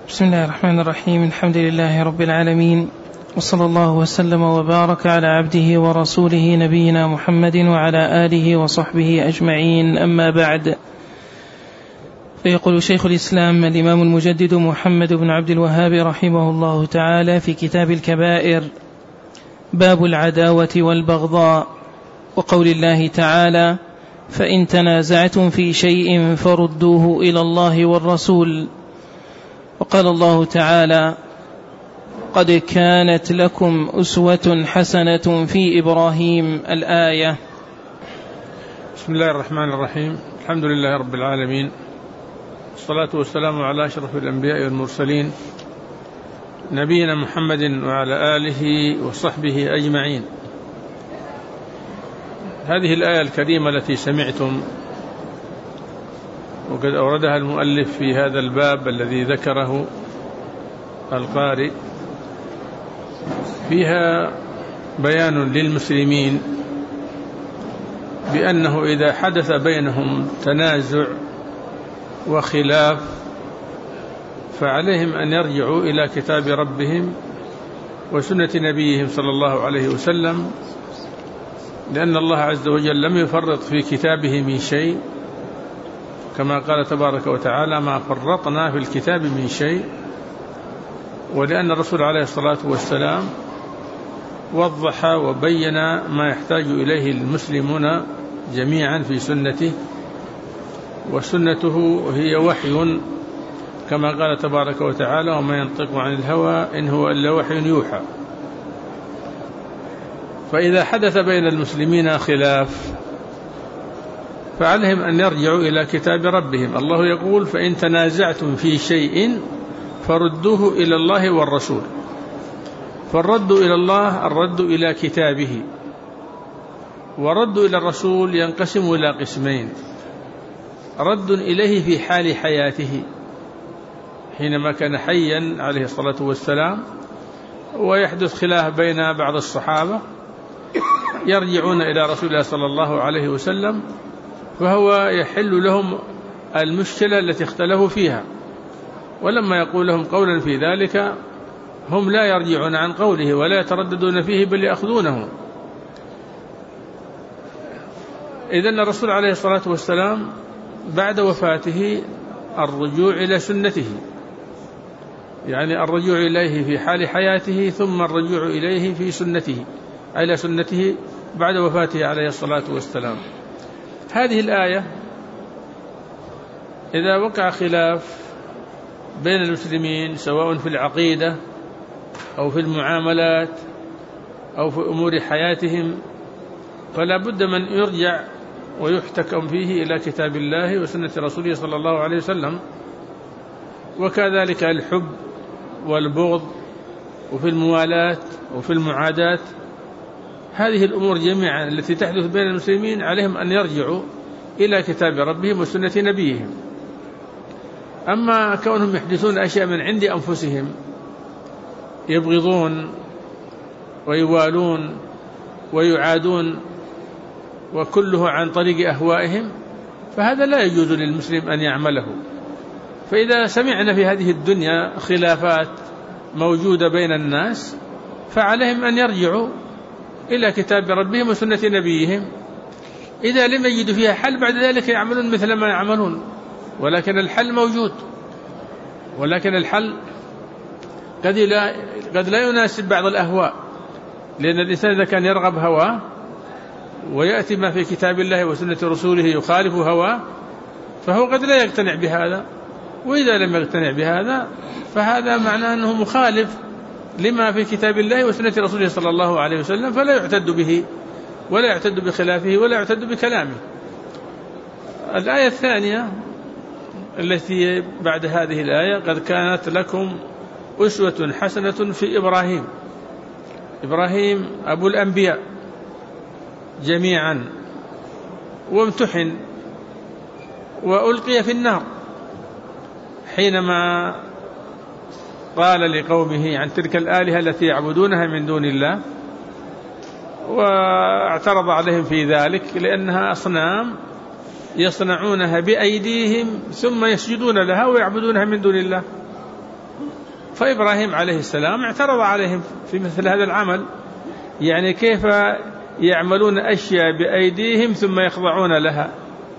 بسم الله الرحمن الرحيم. الحمد لله رب العالمين، وصلى الله وسلم وبارك على عبده ورسوله نبينا محمد وعلى آله وصحبه أجمعين، أما بعد. فيقول شيخ الإسلام الإمام المجدد محمد بن عبد الوهاب رحمه الله تعالى في كتاب الكبائر: باب العداوة والبغضاء، وقول الله تعالى: فإن تنازعتم في شيء فردوه إلى الله والرسول. وقال الله تعالى: قد كانت لكم أسوة حسنة في إبراهيم، الآية. بسم الله الرحمن الرحيم. الحمد لله رب العالمين، والصلاة والسلام على أشرف الأنبياء والمرسلين نبينا محمد وعلى آله وصحبه أجمعين. هذه الآية الكريمة التي سمعتم وقد أوردها المؤلف في هذا الباب الذي ذكره القارئ، فيها بيان للمسلمين بأنه إذا حدث بينهم تنازع وخلاف فعليهم أن يرجعوا إلى كتاب ربهم وسنة نبيهم صلى الله عليه وسلم، لأن الله عز وجل لم يفرط في كتابه من شيء، كما قال تبارك وتعالى: ما فرطنا في الكتاب من شيء. ولأن الرسول عليه الصلاة والسلام وضح وبين ما يحتاج إليه المسلمون جميعا في سنته، وسنته هي وحي، كما قال تبارك وتعالى: وما ينطق عن الهوى إن هو إلا وحي يوحى. فإذا حدث بين المسلمين خلاف فعليهم أن يرجعوا إلى كتاب ربهم. الله يقول: فإن تنازعتم في شيء فردوه إلى الله والرسول. فالرد إلى الله الرد إلى كتابه، ورد إلى الرسول ينقسم إلى قسمين: رد إليه في حال حياته حينما كان حيا عليه الصلاة والسلام ويحدث خلاف بين بعض الصحابة، يرجعون إلى رسول الله صلى الله عليه وسلم فهو يحل لهم المشكلة التي اختلفوا فيها، ولما يقول لهم قولا في ذلك هم لا يرجعون عن قوله ولا يترددون فيه بل يأخذونه. إذن الرسول عليه الصلاة والسلام بعد وفاته الرجوع إلى سنته، يعني الرجوع إليه في حال حياته ثم الرجوع إليه في سنته، إلى سنته بعد وفاته عليه الصلاة والسلام. هذه الآية إذا وقع خلاف بين المسلمين سواء في العقيدة أو في المعاملات أو في أمور حياتهم فلا بد من يرجع ويحتكم فيه إلى كتاب الله وسنة رسوله صلى الله عليه وسلم. وكذلك الحب والبغض وفي الموالاة وفي المعاداة، هذه الأمور جميعا التي تحدث بين المسلمين عليهم أن يرجعوا إلى كتاب ربهم وسنة نبيهم. أما كونهم يحدثون أشياء من عند أنفسهم، يبغضون ويوالون ويعادون وكله عن طريق أهوائهم، فهذا لا يجوز للمسلم أن يعمله. فإذا سمعنا في هذه الدنيا خلافات موجودة بين الناس فعليهم أن يرجعوا إلى كتاب ربهم وسنة نبيهم. إذا لم يجدوا فيها حل بعد ذلك يعملون مثل ما يعملون، ولكن الحل موجود، ولكن الحل قد لا يناسب بعض الأهواء، لأن الإنسان إذا كان يرغب هواه ويأتي ما في كتاب الله وسنة رسوله يخالف هواه فهو قد لا يقتنع بهذا، وإذا لم يقتنع بهذا فهذا معناه أنه مخالف لما في كتاب الله وسنة رسوله صلى الله عليه وسلم، فلا يعتد به ولا يعتد بخلافه ولا يعتد بكلامه. الآية الثانية التي بعد هذه الآية: قد كانت لكم أسوة حسنة في إبراهيم. إبراهيم أبو الأنبياء جميعا، وامتحن وألقي في النار حينما قال لقومه عن تلك الآلهة التي يعبدونها من دون الله، واعترض عليهم في ذلك لأنها أصنام يصنعونها بأيديهم ثم يسجدون لها ويعبدونها من دون الله. فإبراهيم عليه السلام اعترض عليهم في مثل هذا العمل، يعني كيف يعملون أشياء بأيديهم ثم يخضعون لها.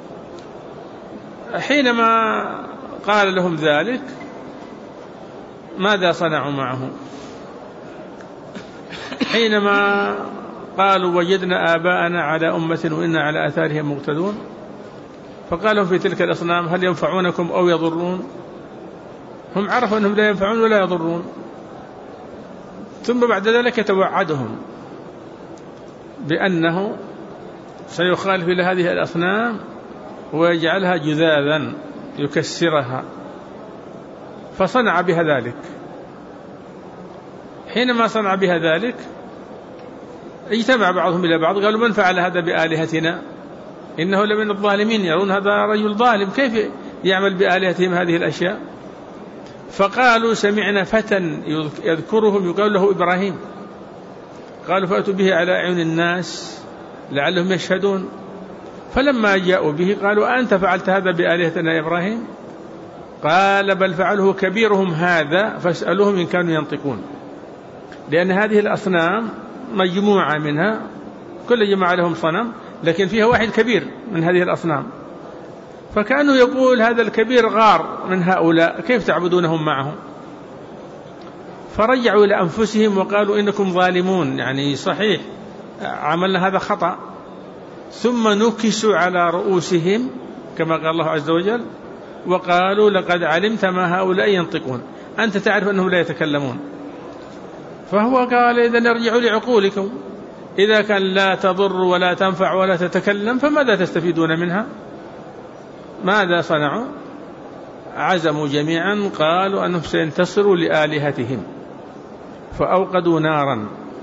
حينما قال لهم ذلك ماذا صنعوا معه؟ حينما قالوا وجدنا آباءنا على أمة وإنا على آثارهم مقتدون، فقالوا في تلك الأصنام هل ينفعونكم أو يضرون؟ هم عرفوا أنهم لا ينفعون ولا يضرون، ثم بعد ذلك يتوعدهم بأنه سيخالف إلى هذه الأصنام ويجعلها جذاذا يكسرها، فصنع بها ذلك. حينما صنع بها ذلك اجتمع بعضهم إلى بعض قالوا من فعل هذا بآلهتنا إنه لمن الظالمين، يرون هذا رجل ظالم كيف يعمل بآلهتهم هذه الأشياء. فقالوا سمعنا فتى يذكرهم يقال له إبراهيم، قالوا فأتوا به على أعين الناس لعلهم يشهدون. فلما جاءوا به قالوا أنت فعلت هذا بآلهتنا يا إبراهيم؟ قال بل فعله كبيرهم هذا فاسألوهم إن كانوا ينطقون، لأن هذه الأصنام مجموعة منها، كل جماعة لهم صنم لكن فيها واحد كبير من هذه الأصنام، فكانوا يقول هذا الكبير غار من هؤلاء كيف تعبدونهم معهم؟ فرجعوا إلى أنفسهم وقالوا إنكم ظالمون، يعني صحيح عملنا هذا خطأ. ثم نكسوا على رؤوسهم كما قال الله عز وجل وقالوا لقد علمت ما هؤلاء ينطقون، أنت تعرف أنهم لا يتكلمون. فهو قال إذن ارجعوا لعقولكم، إذا كان لا تضر ولا تنفع ولا تتكلم فماذا تستفيدون منها؟ ماذا صنعوا؟ عزموا جميعا قالوا أنهم سينتصروا لآلهتهم، فأوقدوا نارا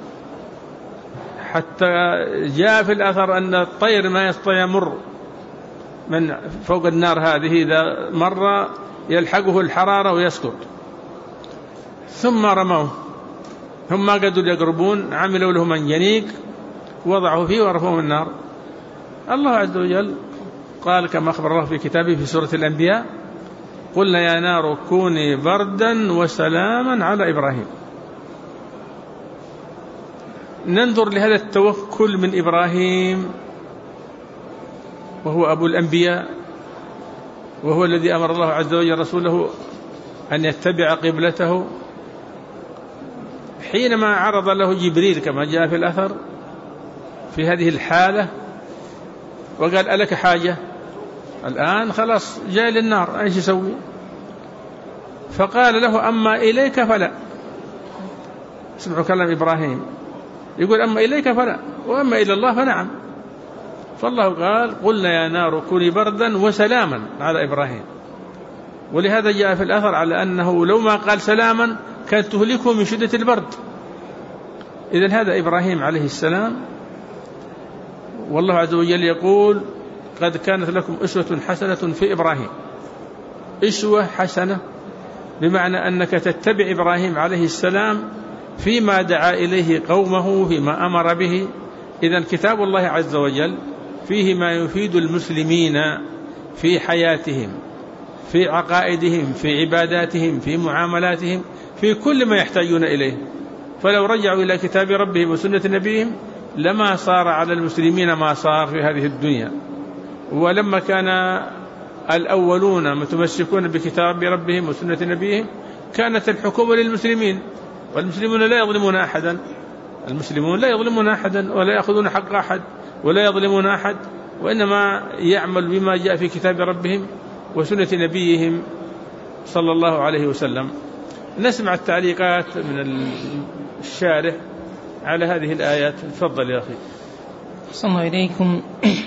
حتى جاء في الأثر أن الطير ما يستطيع يمر من فوق النار هذه، إذا مر يلحقه الحرارة ويسقط. ثم رموه، هم ما قدروا يقربون، عملوا له منجنيق وضعوا فيه ورفعوه النار. الله عز وجل قال كما أخبر الله في كتابه في سورة الأنبياء قلنا يا نار كوني بردا وسلاما على إبراهيم. ننظر لهذا التوكل من إبراهيم وهو أبو الأنبياء، وهو الذي أمر الله عز وجل رسوله أن يتبع قبلته. حينما عرض له جبريل كما جاء في الأثر في هذه الحالة وقال ألك حاجة؟ الآن خلاص جاء للنار ايش يسوي؟ فقال له أما إليك فلا. اسمعوا كلام إبراهيم، يقول أما إليك فلا وأما إلى الله فنعم. فالله قال قلنا يا نار كوني بردا وسلاما على إبراهيم، ولهذا جاء في الأثر على أنه لو ما قال سلاما كانت تهلكه من شدة البرد. إذن هذا إبراهيم عليه السلام، والله عز وجل يقول قد كانت لكم أسوة حسنة في إبراهيم. أسوة حسنة بمعنى أنك تتبع إبراهيم عليه السلام فيما دعا إليه قومه، فيما أمر به. إذن كتاب الله عز وجل فيه ما يفيد المسلمين في حياتهم، في عقائدهم، في عباداتهم، في معاملاتهم، في كل ما يحتاجون إليه. فلو رجعوا إلى كتاب ربهم وسنة نبيهم لما صار على المسلمين ما صار في هذه الدنيا. ولما كان الأولون متمسكون بكتاب ربهم وسنة نبيهم كانت الحكومة للمسلمين، والمسلمون لا يظلمون أحدا، المسلمون لا يظلمون أحدا ولا يأخذون حق أحد ولا يظلمون أحد، وإنما يعمل بما جاء في كتاب ربهم وسنة نبيهم صلى الله عليه وسلم. نسمع التعليقات من الشارح على هذه الآيات. تفضل يا أخي. صلى الله إليكم.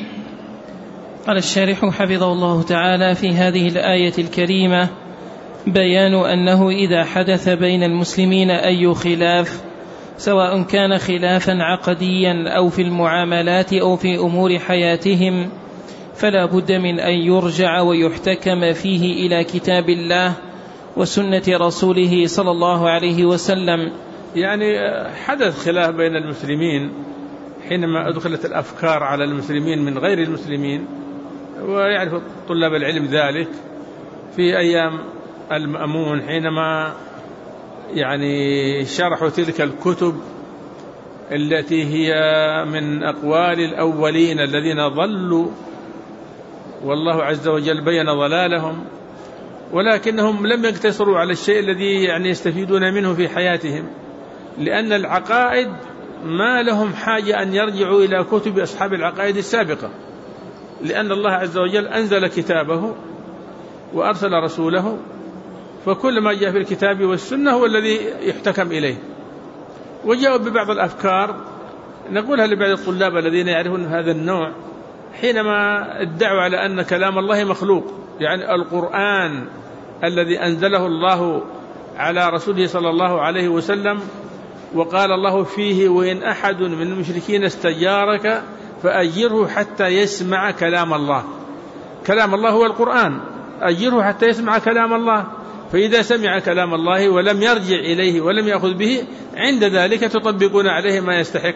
قال الشارح حفظه الله تعالى في هذه الآية الكريمة بيان أنه إذا حدث بين المسلمين أي خلاف سواء كان خلافا عقديا أو في المعاملات أو في أمور حياتهم فلا بد من أن يرجع ويحتكم فيه إلى كتاب الله وسنة رسوله صلى الله عليه وسلم. يعني حدث خلاف بين المسلمين حينما أدخلت الأفكار على المسلمين من غير المسلمين، ويعرف طلاب العلم ذلك في أيام المأمون حينما يعني شرحوا تلك الكتب التي هي من أقوال الأولين الذين ضلوا، والله عز وجل بين ضلالهم، ولكنهم لم يقتصروا على الشيء الذي يعني يستفيدون منه في حياتهم، لأن العقائد ما لهم حاجة أن يرجعوا إلى كتب أصحاب العقائد السابقة، لأن الله عز وجل أنزل كتابه وأرسل رسوله، فكل ما جاء في الكتاب والسنة هو الذي يحتكم إليه. وجاءوا ببعض الأفكار نقولها لبعض الطلاب الذين يعرفون هذا النوع، حينما ادعوا على أن كلام الله مخلوق، يعني القرآن الذي أنزله الله على رسوله صلى الله عليه وسلم، وقال الله فيه: وإن أحد من المشركين استجارك فأجره حتى يسمع كلام الله. كلام الله هو القرآن، أجره حتى يسمع كلام الله. فإذا سمع كلام الله ولم يرجع إليه ولم يأخذ به، عند ذلك تطبقون عليه ما يستحق.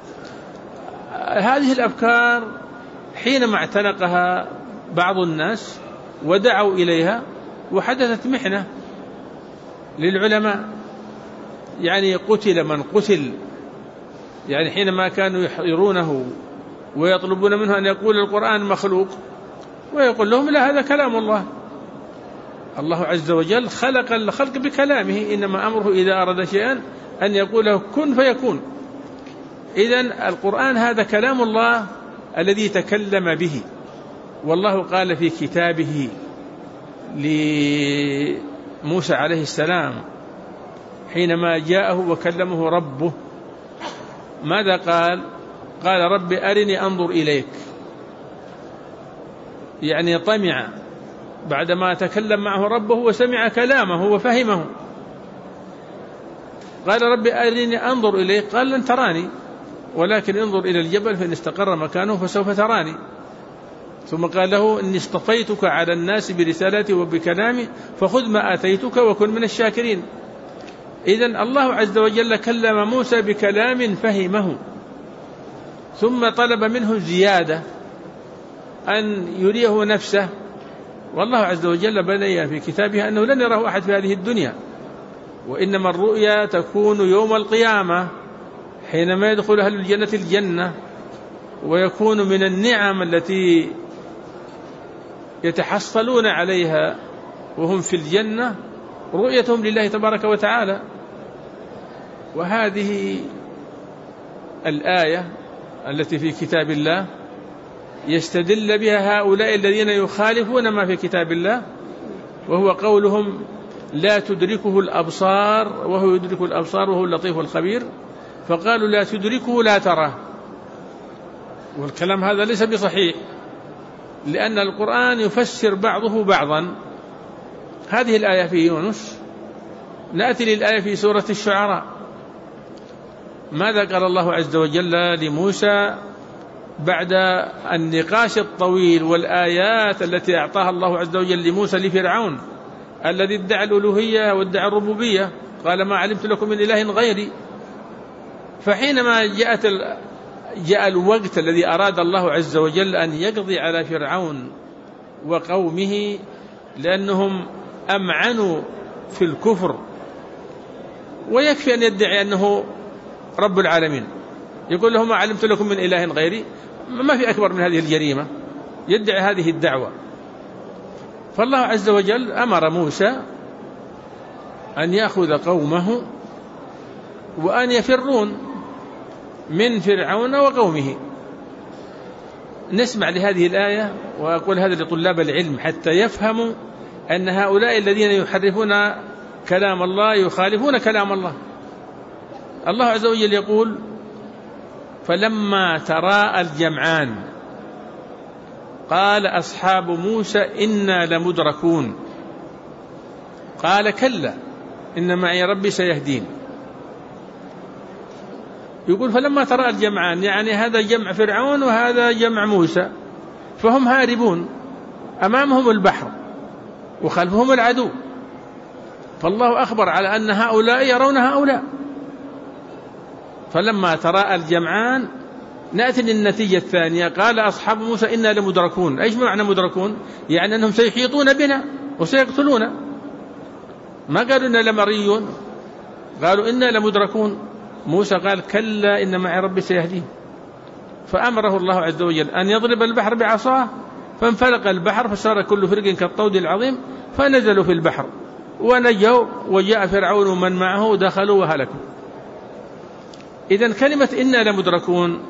هذه الأفكار حينما اعتنقها بعض الناس ودعوا إليها، وحدثت محنة للعلماء، يعني قتل من قتل، يعني حينما كانوا يحضرونه ويطلبون منه أن يقول القرآن مخلوق، ويقول لهم: لا، هذا كلام الله. الله عز وجل خلق الخلق بكلامه، إنما أمره إذا أراد شيئا أن يقول له كن فيكون. إذن القرآن هذا كلام الله الذي تكلم به، والله قال في كتابه لموسى عليه السلام حينما جاءه وكلمه ربه ماذا قال؟ قال: رب أرني أنظر إليك. يعني طمع بعدما تكلم معه ربه وسمع كلامه وفهمه. قال: رب أرني أنظر إليك. قال: لن تراني ولكن انظر إلى الجبل فإن استقر مكانه فسوف تراني. ثم قال له: إني اصطفيتك على الناس برسالتي وبكلامي فخذ ما آتيتك وكن من الشاكرين. إذن الله عز وجل كلم موسى بكلام فهمه، ثم طلب منه زيادة أن يريه نفسه، والله عز وجل بين في كتابه أنه لن يراه أحد في هذه الدنيا، وإنما الرؤيا تكون يوم القيامة حينما يدخل أهل الجنة الجنة، ويكون من النعم التي يتحصلون عليها وهم في الجنة رؤيتهم لله تبارك وتعالى. وهذه الآية التي في كتاب الله يستدل بها هؤلاء الذين يخالفون ما في كتاب الله، وهو قولهم: لا تدركه الأبصار وهو يدرك الأبصار وهو اللطيف الخبير. فقالوا: لا تدركه لا تراه. والكلام هذا ليس بصحيح، لأن القرآن يفسر بعضه بعضا. هذه الآية في يونس، نأتي للآية في سورة الشعراء. ماذا قال الله عز وجل لموسى بعد النقاش الطويل والآيات التي أعطاها الله عز وجل لموسى لفرعون الذي ادعى الألوهية وادعى الربوبية؟ قال: ما علمت لكم من إله غيري. فحينما جاء الوقت الذي أراد الله عز وجل أن يقضي على فرعون وقومه، لأنهم أمعنوا في الكفر، ويكفي أن يدعي أنه رب العالمين، يقول لهم: ما علمت لكم من إله غيري. ما في أكبر من هذه الجريمة، يدعي هذه الدعوة. فالله عز وجل أمر موسى أن يأخذ قومه وأن يفرون من فرعون وقومه. نسمع لهذه الآية، وأقول هذا لطلاب العلم حتى يفهموا أن هؤلاء الذين يحرفون كلام الله يخالفون كلام الله. الله عز وجل يقول: فلما تراءى الجمعان قال أصحاب موسى إنا لمدركون قال كلا إن معي ربي سيهدين. يقول: فلما تراءى الجمعان، يعني هذا جمع فرعون وهذا جمع موسى، فهم هاربون، أمامهم البحر وخلفهم العدو. فالله أخبر على أن هؤلاء يرون هؤلاء. فلما تراءى الجمعان نأتي للنتيجة الثانية، قال أصحاب موسى إنا لمدركون. إيش معنى مدركون؟ يعني أنهم سيحيطون بنا وسيقتلون. ما قالوا إنا لمريون، قالوا إنا لمدركون. موسى قال كلا إن معي ربي سيهدين، فأمره الله عز وجل أن يضرب البحر بعصاه فانفلق البحر فصار كل فرق كالطود العظيم، فنزلوا في البحر ونجوا، وجاء فرعون ومن معه دخلوا وهلكوا. إذن كلمة إنا لمدركون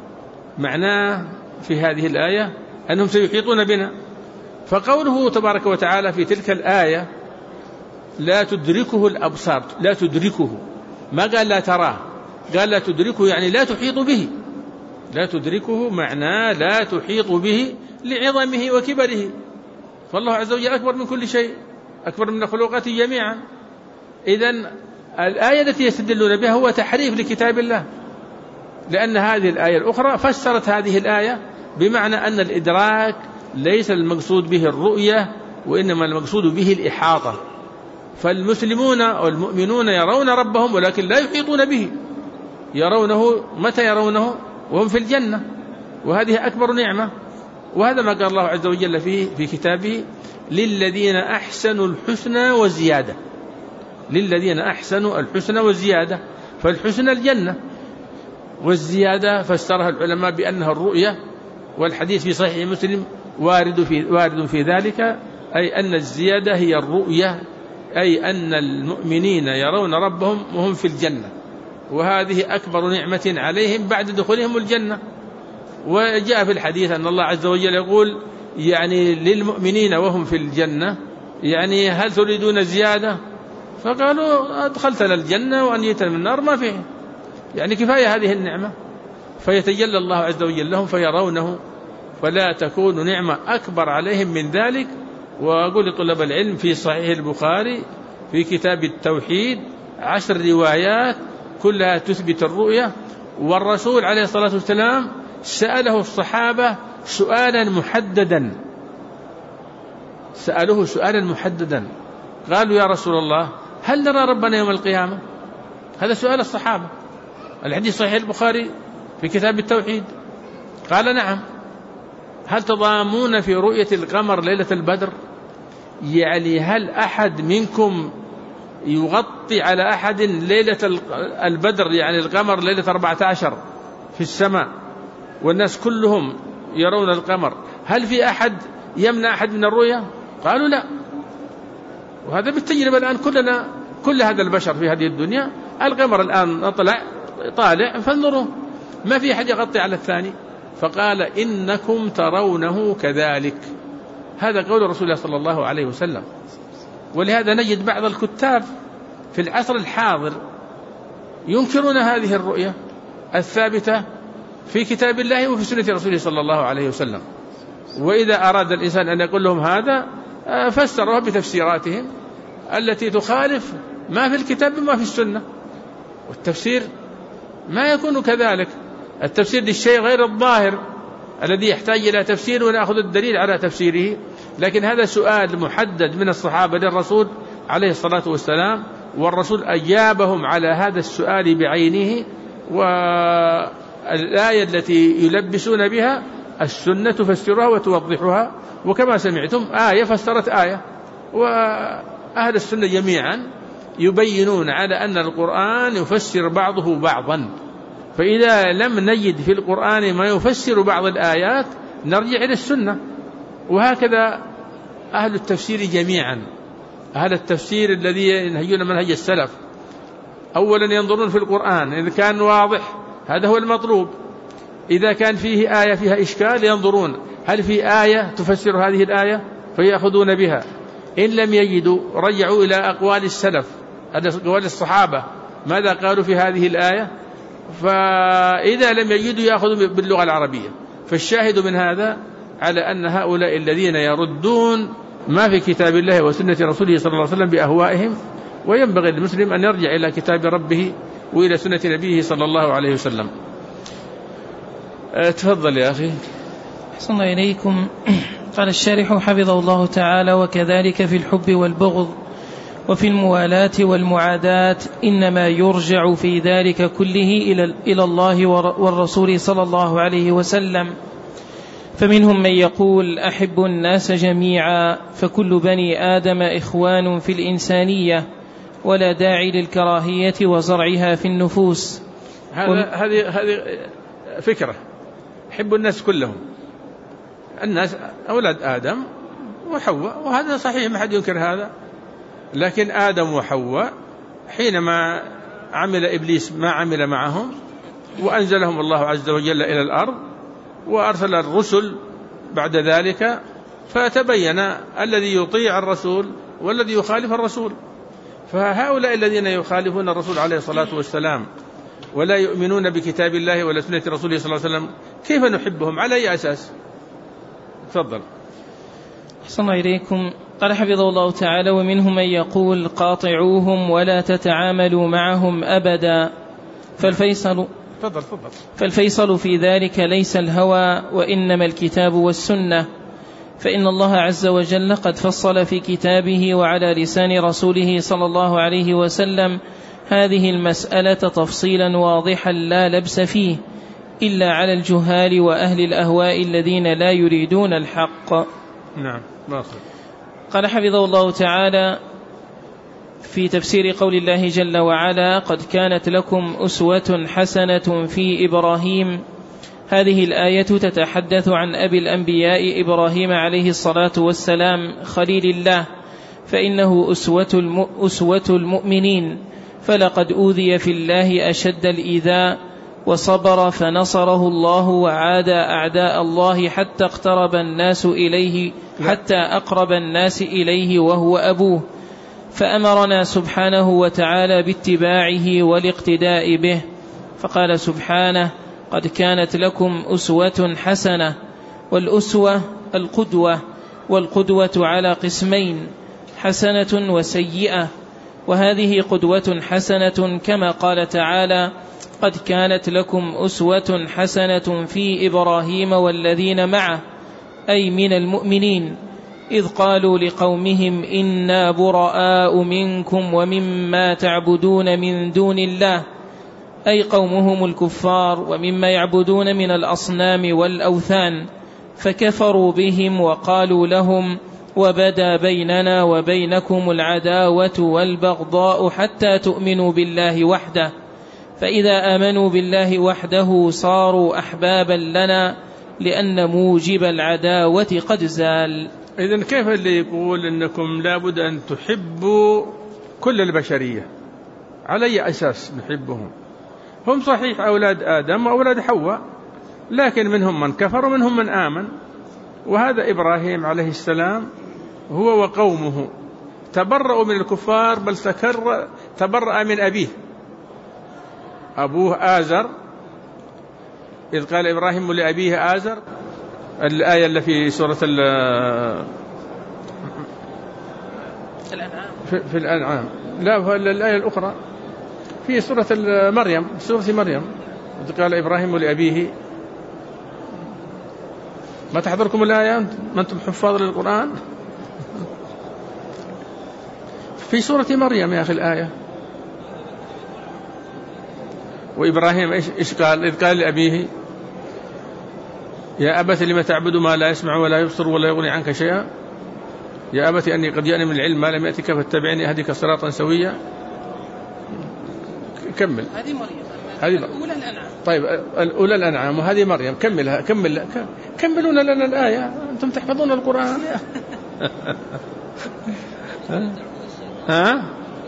معناه في هذه الآية أنهم سيحيطون بنا. فقوله تبارك وتعالى في تلك الآية لا تدركه الأبصار، لا تدركه، ما قال لا تراه، قال لا تدركه يعني لا تحيط به. لا تدركه معناه لا تحيط به لعظمه وكبره، فالله عز وجل أكبر من كل شيء، أكبر من الخلوقات جميعا. إذن الآية التي يستدلون بها هو تحريف لكتاب الله، لأن هذه الآية الأخرى فسرت هذه الآية بمعنى أن الإدراك ليس المقصود به الرؤية، وإنما المقصود به الإحاطة. فالمسلمون والمؤمنون يرون ربهم ولكن لا يحيطون به، يرونه متى يرونه؟ وهم في الجنة، وهذه أكبر نعمة. وهذا ما قال الله عز وجل فيه في كتابه للذين أحسنوا الحسنى وزيادة. للذين أحسنوا الحسنى وزيادة، فالحسنى الجنة، والزيادة فسرها العلماء بأنها الرؤية، والحديث في صحيح مسلم وارد في ذلك، أي أن الزيادة هي الرؤية، أي أن المؤمنين يرون ربهم وهم في الجنة، وهذه أكبر نعمة عليهم بعد دخولهم الجنة. وجاء في الحديث أن الله عز وجل يقول يعني للمؤمنين وهم في الجنة يعني هل تريدون زيادة؟ فقالوا أدخلتنا الجنة وأنجيتنا من النار، ما فيه، يعني كفاية هذه النعمة. فيتجلى الله عز وجل لهم فيرونه، فلا تكون نعمة أكبر عليهم من ذلك. وأقول لطلاب العلم في صحيح البخاري في كتاب التوحيد 10 روايات كلها تثبت الرؤية، والرسول عليه الصلاة والسلام سأله الصحابة سؤالا محددا، سألوه سؤالا محددا، قالوا يا رسول الله هل نرى ربنا يوم القيامة؟ هذا سؤال الصحابة. الحديث صحيح البخاري في كتاب التوحيد. قال نعم. هل تضامون في رؤية القمر ليلة البدر؟ يعني هل أحد منكم يغطي على أحد ليلة البدر، يعني القمر ليلة 14 في السماء والناس كلهم يرون القمر، هل في أحد يمنع أحد من الرؤية؟ قالوا لا. وهذا بالتجربة الآن كل هذا البشر في هذه الدنيا القمر الآن طالع فانظروا، ما في أحد يغطي على الثاني. فقال إنكم ترونه كذلك. هذا قول رسول الله صلى الله عليه وسلم. ولهذا نجد بعض الكتاب في العصر الحاضر ينكرون هذه الرؤية الثابتة في كتاب الله وفي سنة رسوله صلى الله عليه وسلم. وإذا أراد الإنسان أن يقول لهم هذا فسروها بتفسيراتهم التي تخالف ما في الكتاب وما في السنة. والتفسير ما يكون كذلك، التفسير للشيء غير الظاهر الذي يحتاج إلى تفسير ونأخذ الدليل على تفسيره. لكن هذا سؤال محدد من الصحابة للرسول عليه الصلاة والسلام، والرسول أجابهم على هذا السؤال بعينه. والآية التي يلبسون بها السنة تفسرها وتوضحها، وكما سمعتم آية فسرت آية. وأهل السنة جميعا يبينون على أن القرآن يفسر بعضه بعضا، فإذا لم نجد في القرآن ما يفسر بعض الآيات نرجع إلى السنة. وهكذا أهل التفسير جميعا، أهل التفسير الذي ينهجون منهج السلف أولا ينظرون في القرآن إذا كان واضح، هذا هو المطلوب. إذا كان فيه آية فيها إشكال ينظرون هل في آية تفسر هذه الآية فيأخذون بها. إن لم يجدوا رجعوا إلى أقوال السلف، أقوال الصحابة ماذا قالوا في هذه الآية، فإذا لم يجدوا يأخذوا باللغة العربية. فالشاهد من هذا على أن هؤلاء الذين يردون ما في كتاب الله وسنة رسوله صلى الله عليه وسلم بأهوائهم، وينبغي للمسلم أن يرجع إلى كتاب ربه وإلى سنة نبيه صلى الله عليه وسلم. تفضل يا أخي. أحسن الله إليكم. قال الشارح حفظه الله تعالى: وكذلك في الحب والبغض وفي الموالاة والمعاداة إنما يرجع في ذلك كله إلى الله والرسول صلى الله عليه وسلم. فمنهم من يقول أحب الناس جميعا، فكل بني آدم إخوان في الإنسانية، ولا داعي للكراهية وزرعها في النفوس. هذه فكرة يحب الناس كلهم، الناس أولاد آدم وحواء، وهذا صحيح ما حد ينكر هذا. لكن آدم وحواء حينما عمل إبليس ما عمل معهم، وأنزلهم الله عز وجل إلى الأرض وأرسل الرسل بعد ذلك، فتبين الذي يطيع الرسول والذي يخالف الرسول. فهؤلاء الذين يخالفون الرسول عليه الصلاة والسلام ولا يؤمنون بكتاب الله ولا سنة رسوله صلى الله عليه وسلم، كيف نحبهم؟ على أي أساس؟ تفضل. أحسن أليكم. قال حفظه الله تعالى: ومنهم من يقول قاطعوهم ولا تتعاملوا معهم أبدا. فالفيصل في ذلك ليس الهوى وإنما الكتاب والسنة، فإن الله عز وجل قد فصل في كتابه وعلى لسان رسوله صلى الله عليه وسلم هذه المسألة تفصيلا واضحا لا لبس فيه إلا على الجهال وأهل الأهواء الذين لا يريدون الحق. نعم. قال حفظه الله تعالى في تفسير قول الله جل وعلا: قد كانت لكم أسوة حسنة في إبراهيم. هذه الآية تتحدث عن أبي الأنبياء إبراهيم عليه الصلاة والسلام خليل الله، فإنه أسوة المؤمنين، فلقد أوذي في الله أشد الإيذاء وصبر فنصره الله وعاد أعداء الله حتى أقرب الناس إليه وهو أبوه، فأمرنا سبحانه وتعالى باتباعه والاقتداء به، فقال سبحانه: قد كانت لكم أسوة حسنة. والأسوة القدوة، والقدوة على قسمين: حسنة وسيئة. وهذه قدوة حسنة كما قال تعالى: قد كانت لكم أسوة حسنة في إبراهيم والذين معه، أي من المؤمنين، إذ قالوا لقومهم إنا براء منكم ومما تعبدون من دون الله، أي قومهم الكفار ومما يعبدون من الأصنام والأوثان، فكفروا بهم وقالوا لهم: وبدا بيننا وبينكم العداوة والبغضاء حتى تؤمنوا بالله وحده، فإذا آمنوا بالله وحده صاروا أحبابا لنا لأن موجب العداوة قد زال. إذن كيف اللي يقول إنكم لابد أن تحبوا كل البشرية؟ على أي أساس نحبهم؟ هم صحيح أولاد آدم وأولاد حواء، لكن منهم من كفر ومنهم من آمن. وهذا إبراهيم عليه السلام هو وقومه تبرأوا من الكفار، بل تبرأ من أبوه آزر، إذ قال إبراهيم لأبيه آزر، الآية اللي في سورة في الأنعام، لا الآية الأخرى في سورة مريم، إذ قال إبراهيم لأبيه. ما تحضركم الآية؟ ما أنتم حفاظ للقرآن؟ في سورة مريم يا أخي الآية. وإبراهيم إيش قال؟ إذ قال لأبيه: يا أبت لم تعبد ما لا يسمع ولا يبصر ولا يغني عنك شيئا، يا أبت أني قد جاءني من العلم ما لم يأتك فاتبعني أهدك صراطا سويا. كمل. هذه مريم، هذه الأولى الأنعام. طيب الأولى الأنعام وهذه مريم. كملون لنا الآية، أنتم تحفظون القرآن. ها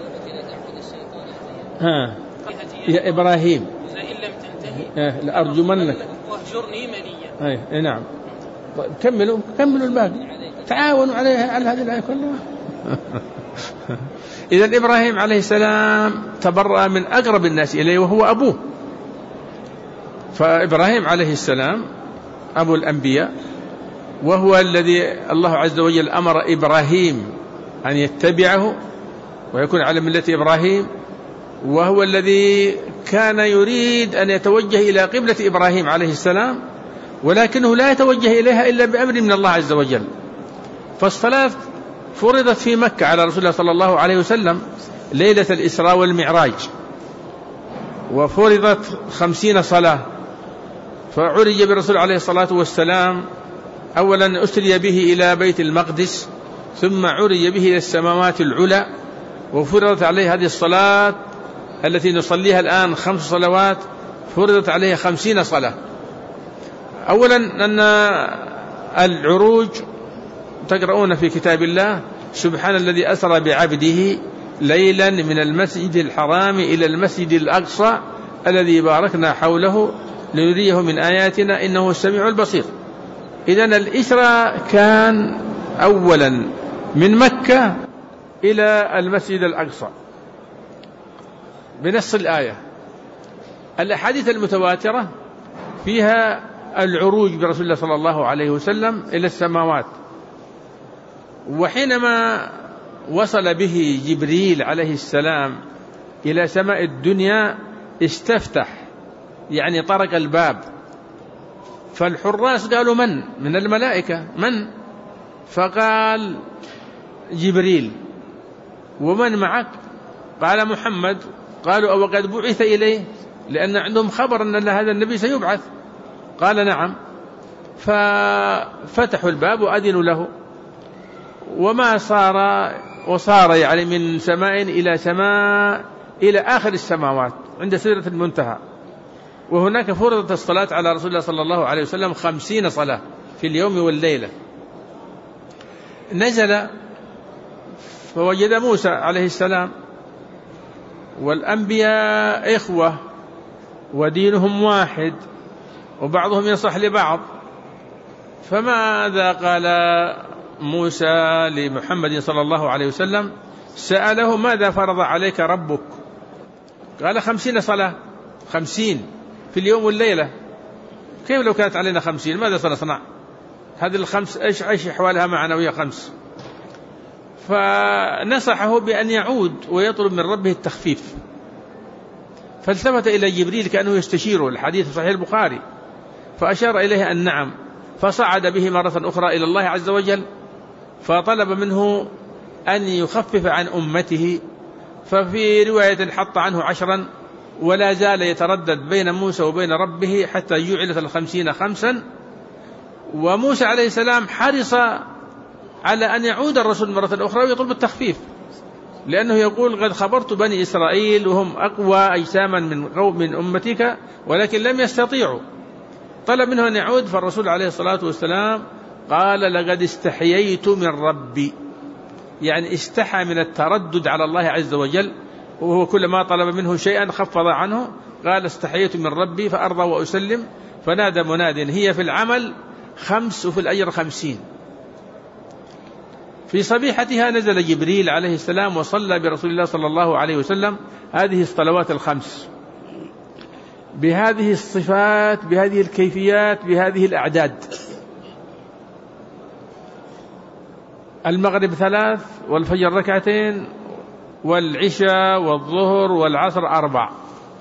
يا إبراهيم لئن لم تنتهي لأرجمنك واهجرني مليا. نعم. طيب كملوا الباقي، تعاونوا عليها على هذه الآية كلها. إذن إبراهيم عليه السلام تبرأ من أقرب الناس إليه وهو أبوه. فإبراهيم عليه السلام أبو الأنبياء، وهو الذي الله عز وجل أمر إبراهيم أن يتبعه ويكون على ملة إبراهيم، وهو الذي كان يريد أن يتوجه إلى قبلة إبراهيم عليه السلام، ولكنه لا يتوجه إليها إلا بأمر من الله عز وجل. فالصلاة فرضت في مكة على رسول الله صلى الله عليه وسلم ليلة الإسراء والمعراج، وفرضت 50 صلاة. فعرج بالرسول عليه الصلاة والسلام، أولا أسري به إلى بيت المقدس، ثم عرج به إلى السماوات العلى، وفرضت عليه هذه الصلاة التي نصليها الآن 5 صلوات، فرضت عليه 50 صلاة. أولا أن العروج تقرؤون في كتاب الله: سبحان الذي أسرى بعبده ليلا من المسجد الحرام إلى المسجد الأقصى الذي باركنا حوله لنريه من آياتنا إنه السميع البصير. إذن الإسراء كان أولا من مكة إلى المسجد الأقصى بنص الآية. الأحاديث المتواترة فيها العروج برسول الله صلى الله عليه وسلم إلى السماوات. وحينما وصل به جبريل عليه السلام إلى سماء الدنيا استفتح، يعني طرق الباب، فالحراس قالوا: من الملائكة من؟ فقال: جبريل. ومن معك؟ قال: محمد. قالوا: أو قد بعث إليه؟ لأن عندهم خبر أن هذا النبي سيبعث. قال: نعم. ففتحوا الباب وأذنوا له، وما وصار يعني من سماء إلى سماء إلى آخر السماوات عند سدرة المنتهى. وهناك فرضت الصلاة على رسول الله صلى الله عليه وسلم 50 صلاة في اليوم والليلة. نزل فوجد موسى عليه السلام والأنبياء إخوة ودينهم واحد وبعضهم يصح لبعض. فماذا قال موسى لمحمد صلى الله عليه وسلم؟ سأله: ماذا فرض عليك ربك؟ قال: 50 صلاة، 50 في اليوم والليلة. كيف لو كانت علينا 50؟ ماذا سنصنع؟ هذه الخمس إيش أحوالها معنا وهي 5؟ فنصحه بأن يعود ويطلب من ربه التخفيف. فالتفت إلى جبريل كأنه يستشيره، الحديث صحيح البخاري، فأشار إليه أن نعم. فصعد به مرة أخرى إلى الله عز وجل فطلب منه أن يخفف عن أمته. ففي رواية حط عنه 10، ولا زال يتردد بين موسى وبين ربه حتى جعلت 50 5. وموسى عليه السلام حرص على أن يعود الرسول مرة أخرى ويطلب التخفيف، لأنه يقول: قد خبرت بني إسرائيل وهم أقوى أجساما من أمتك ولكن لم يستطيعوا. طلب منه أن يعود، فالرسول عليه الصلاة والسلام قال: لقد استحييت من ربي، يعني استحى من التردد على الله عز وجل، وهو كلما طلب منه شيئا خفض عنه. قال: استحييت من ربي فأرضى وأسلم. فنادى مناد: هي في العمل 5 وفي الأجر 50. في صبيحتها نزل جبريل عليه السلام وصلى برسول الله صلى الله عليه وسلم هذه الصلوات 5 بهذه الصفات، بهذه الكيفيات، بهذه الأعداد: المغرب 3 والفجر 2 والعشاء والظهر والعصر 4.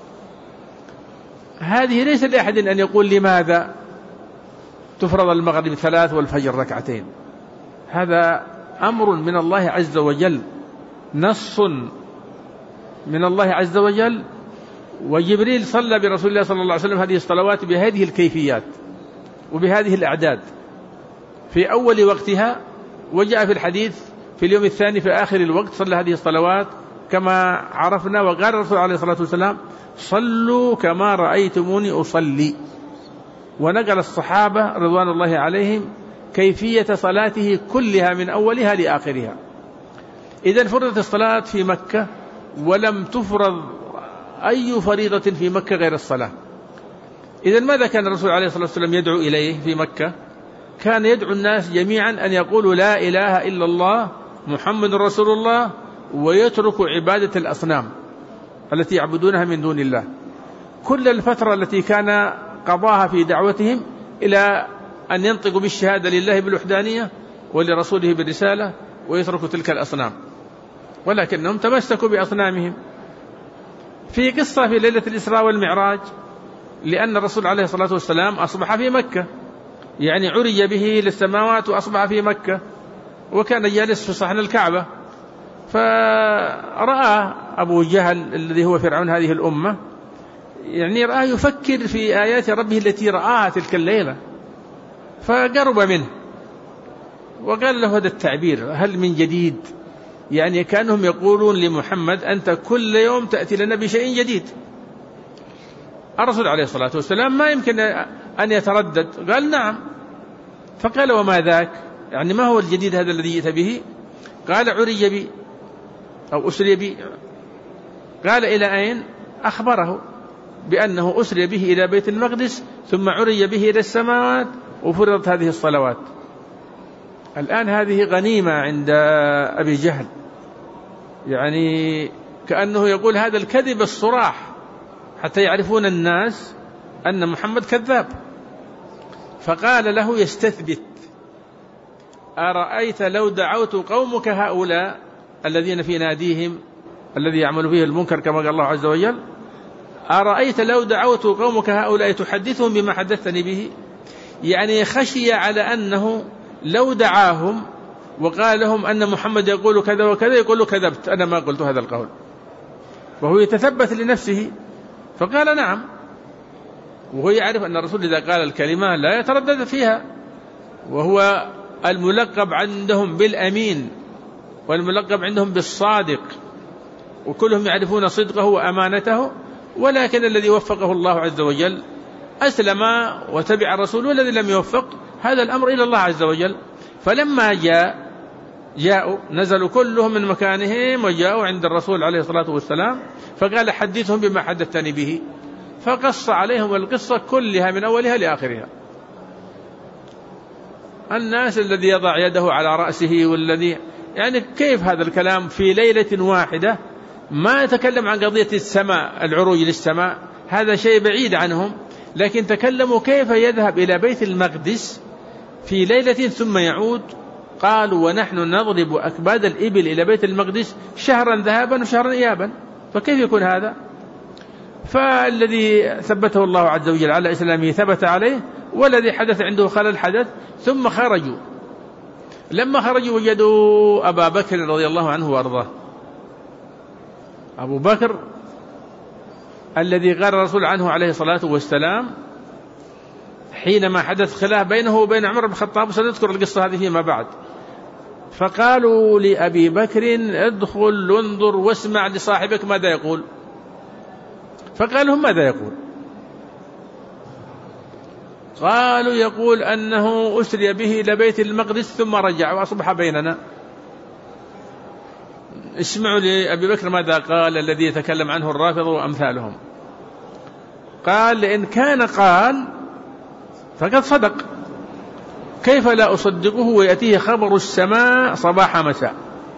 هذه ليس لأحد أن يقول لماذا تفرض المغرب 3 والفجر 2. هذا أمر من الله عز وجل، نص من الله عز وجل. وجبريل صلى برسول الله صلى الله عليه وسلم هذه الصلوات بهذه الكيفيات وبهذه الأعداد في أول وقتها. وجاء في الحديث في اليوم الثاني في آخر الوقت صلى هذه الصلوات كما عرفنا. وقال الرسول عليه الصلاة والسلام: صلوا كما رأيتموني أصلي. ونقل الصحابة رضوان الله عليهم كيفية صلاته كلها من أولها لآخرها. إذن فرضت الصلاة في مكة ولم تفرض أي فريضة في مكة غير الصلاة. إذن ماذا كان الرسول عليه الصلاة والسلام يدعو إليه في مكة؟ كان يدعو الناس جميعا أن يقولوا: لا إله إلا الله محمد رسول الله، ويتركوا عبادة الأصنام التي يعبدونها من دون الله. كل الفترة التي كان قضاها في دعوتهم إلى أن ينطقوا بالشهادة لله بالوحدانية ولرسوله بالرسالة ويتركوا تلك الأصنام، ولكنهم تمسكوا بأصنامهم. في قصة في ليلة الإسراء والمعراج، لأن الرسول عليه الصلاة والسلام أصبح في مكة، يعني عرج به للسماوات وأصبح في مكة، وكان جالس في صحن الكعبة. فرأى أبو جهل الذي هو فرعون هذه الأمة، يعني رأى يفكر في آيات ربه التي رآها تلك الليلة، فقرب منه وقال له هذا التعبير: هل من جديد؟ يعني كأنهم يقولون لمحمد أنت كل يوم تأتي لنا بشيء جديد. الرسول عليه الصلاة والسلام ما يمكن أن يتردد، قال نعم. فقال وما ذاك، يعني ما هو الجديد هذا الذي جئت به؟ قال عري بي أو أسري بي. قال إلى أين؟ أخبره بأنه أسري به إلى بيت المقدس ثم عري به إلى السماوات وفرضت هذه الصلوات. الآن هذه غنيمة عند أبي جهل، يعني كأنه يقول هذا الكذب الصراح حتى يعرفون الناس أن محمد كذاب. فقال له يستثبت: أرأيت لو دعوت قومك هؤلاء الذين في ناديهم الذي يعمل فيه المنكر كما قال الله عز وجل، أرأيت لو دعوت قومك هؤلاء تحدثهم بما حدثتني به؟ يعني خشي على أنه لو دعاهم وقال لهم أن محمد يقول كذا وكذا يقول له كذبت، أنا ما قلت هذا القول، وهو يتثبت لنفسه. فقال نعم، وهو يعرف أن الرسول إذا قال الكلمة لا يتردد فيها، وهو الملقب عندهم بالأمين والملقب عندهم بالصادق، وكلهم يعرفون صدقه وأمانته. ولكن الذي وفقه الله عز وجل أسلم وتبع الرسول، والذي لم يوفق هذا الأمر إلى الله عز وجل. فلما جاءوا نزلوا كلهم من مكانهم وجاءوا عند الرسول عليه الصلاة والسلام، فقال حدثهم بما حدثتني به، فقص عليهم القصة كلها من أولها لآخرها. الناس الذي يضع يده على رأسه والذي يعني كيف هذا الكلام في ليلة واحدة؟ ما يتكلم عن قضية السماء، العروج للسماء، هذا شيء بعيد عنهم، لكن تكلموا كيف يذهب إلى بيت المقدس في ليلة ثم يعود. قالوا ونحن نضرب أكباد الإبل إلى بيت المقدس شهرا ذهابا وشهرا إيابا، فكيف يكون هذا؟ فالذي ثبته الله عز وجل على إسلامه ثبت عليه، والذي حدث عنده خلل حدث. ثم خرجوا، لما خرجوا وجدوا أبا بكر رضي الله عنه وأرضاه. أبو بكر الذي قال الرسول عنه عليه الصلاة والسلام حينما حدث خلاف بينه وبين عمر بن الخطاب، سنذكر القصة هذه فيما بعد. فقالوا لأبي بكر ادخل وانظر واسمع لصاحبك ماذا يقول. فقال لهم ماذا يقول؟ قالوا يقول أنه أسري به إلى بيت المقدس ثم رجع وأصبح بيننا. اسمعوا لأبي بكر ماذا قال الذي يتكلم عنه الرافضة وأمثالهم. قال لإن كان قال فقد صدق، كيف لا أصدقه ويأتيه خبر السماء صباح مساء.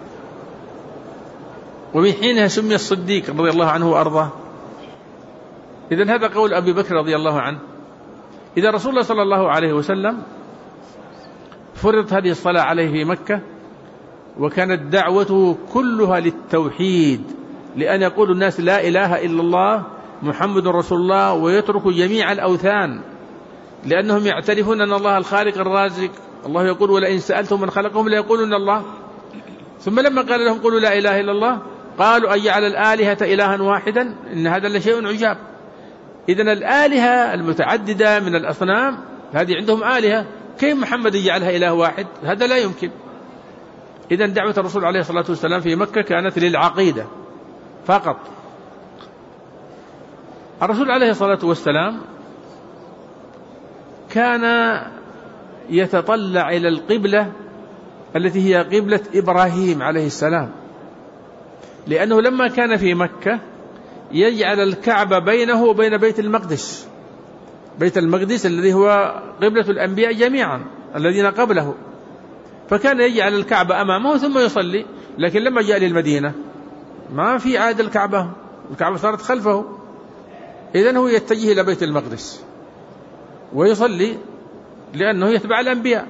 ومن حينها سمي الصديق رضي الله عنه وأرضاه. إذن هذا قول أبي بكر رضي الله عنه. إذا رسول الله صلى الله عليه وسلم فرضت هذه الصلاة عليه في مكة، وكانت دعوته كلها للتوحيد، لأن يقول الناس لا إله إلا الله محمد رسول الله، ويتركوا جميع الأوثان، لأنهم يعترفون أن الله الخالق الرازق. الله يقول ولئن سألتم من خلقهم ليقولون الله. ثم لما قال لهم قولوا لا إله إلا الله، قالوا أجعل الآلهة إلها واحدا إن هذا لشيء عجاب. إذن الآلهة المتعددة من الأصنام هذه عندهم آلهة، كيف محمد يجعلها إله واحد؟ هذا لا يمكن. إذن دعوة الرسول عليه الصلاة والسلام في مكة كانت للعقيدة فقط. الرسول عليه الصلاة والسلام كان يتطلع إلى القبلة التي هي قبلة إبراهيم عليه السلام، لأنه لما كان في مكة يجعل الكعبة بينه وبين بيت المقدس، بيت المقدس الذي هو قبلة الأنبياء جميعا الذين قبله، فكان يجعل الكعبة أمامه ثم يصلي. لكن لما جاء للمدينة ما في عاد الكعبة صارت خلفه، إذن هو يتجه إلى بيت المقدس ويصلي لأنه يتبع الأنبياء.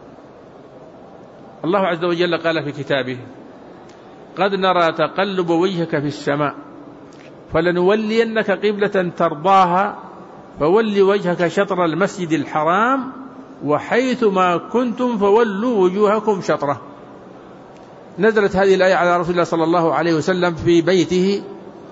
الله عز وجل قال في كتابه قد نرى تقلب وجهك في السماء فلنولينك قبلة ترضاها فول وجهك شطر المسجد الحرام وحيث ما كنتم فولوا وجوهكم شطره. نزلت هذه الآية على رسول الله صلى الله عليه وسلم في بيته.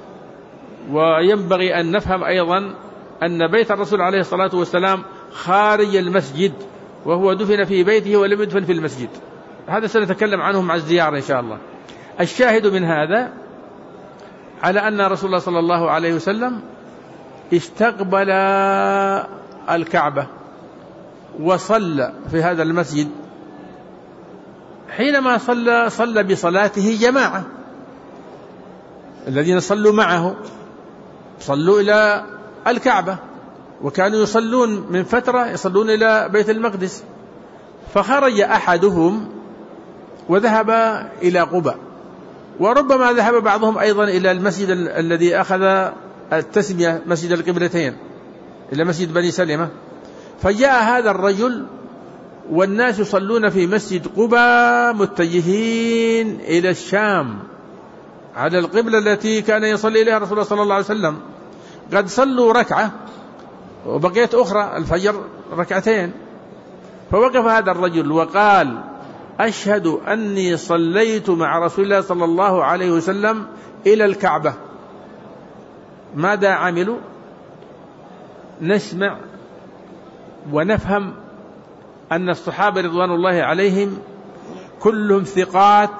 وينبغي أن نفهم أيضا أن بيت الرسول عليه الصلاة والسلام خارج المسجد، وهو دفن في بيته ولم يدفن في المسجد. هذا سنتكلم عنه مع الزيارة إن شاء الله. الشاهد من هذا على أن رسول الله صلى الله عليه وسلم استقبل الكعبة وصلى في هذا المسجد. حينما صلى بصلاته جماعة، الذين صلوا معه صلوا إلى الكعبة، وكانوا يصلون من فترة يصلون إلى بيت المقدس، فخرج أحدهم وذهب إلى قباء، وربما ذهب بعضهم أيضا إلى المسجد الذي أخذ التسمية مسجد القبلتين، إلى مسجد بني سلمة. فجاء هذا الرجل والناس يصلون في مسجد قباء متجهين إلى الشام على القبلة التي كان يصلي إليها رسول الله صلى الله عليه وسلم. قد صلوا ركعة وبقيت أخرى الفجر ركعتين، فوقف هذا الرجل وقال: أشهد أني صليت مع رسول الله صلى الله عليه وسلم إلى الكعبة. ماذا عملوا؟ نسمع ونفهم أن الصحابة رضوان الله عليهم كلهم ثقات،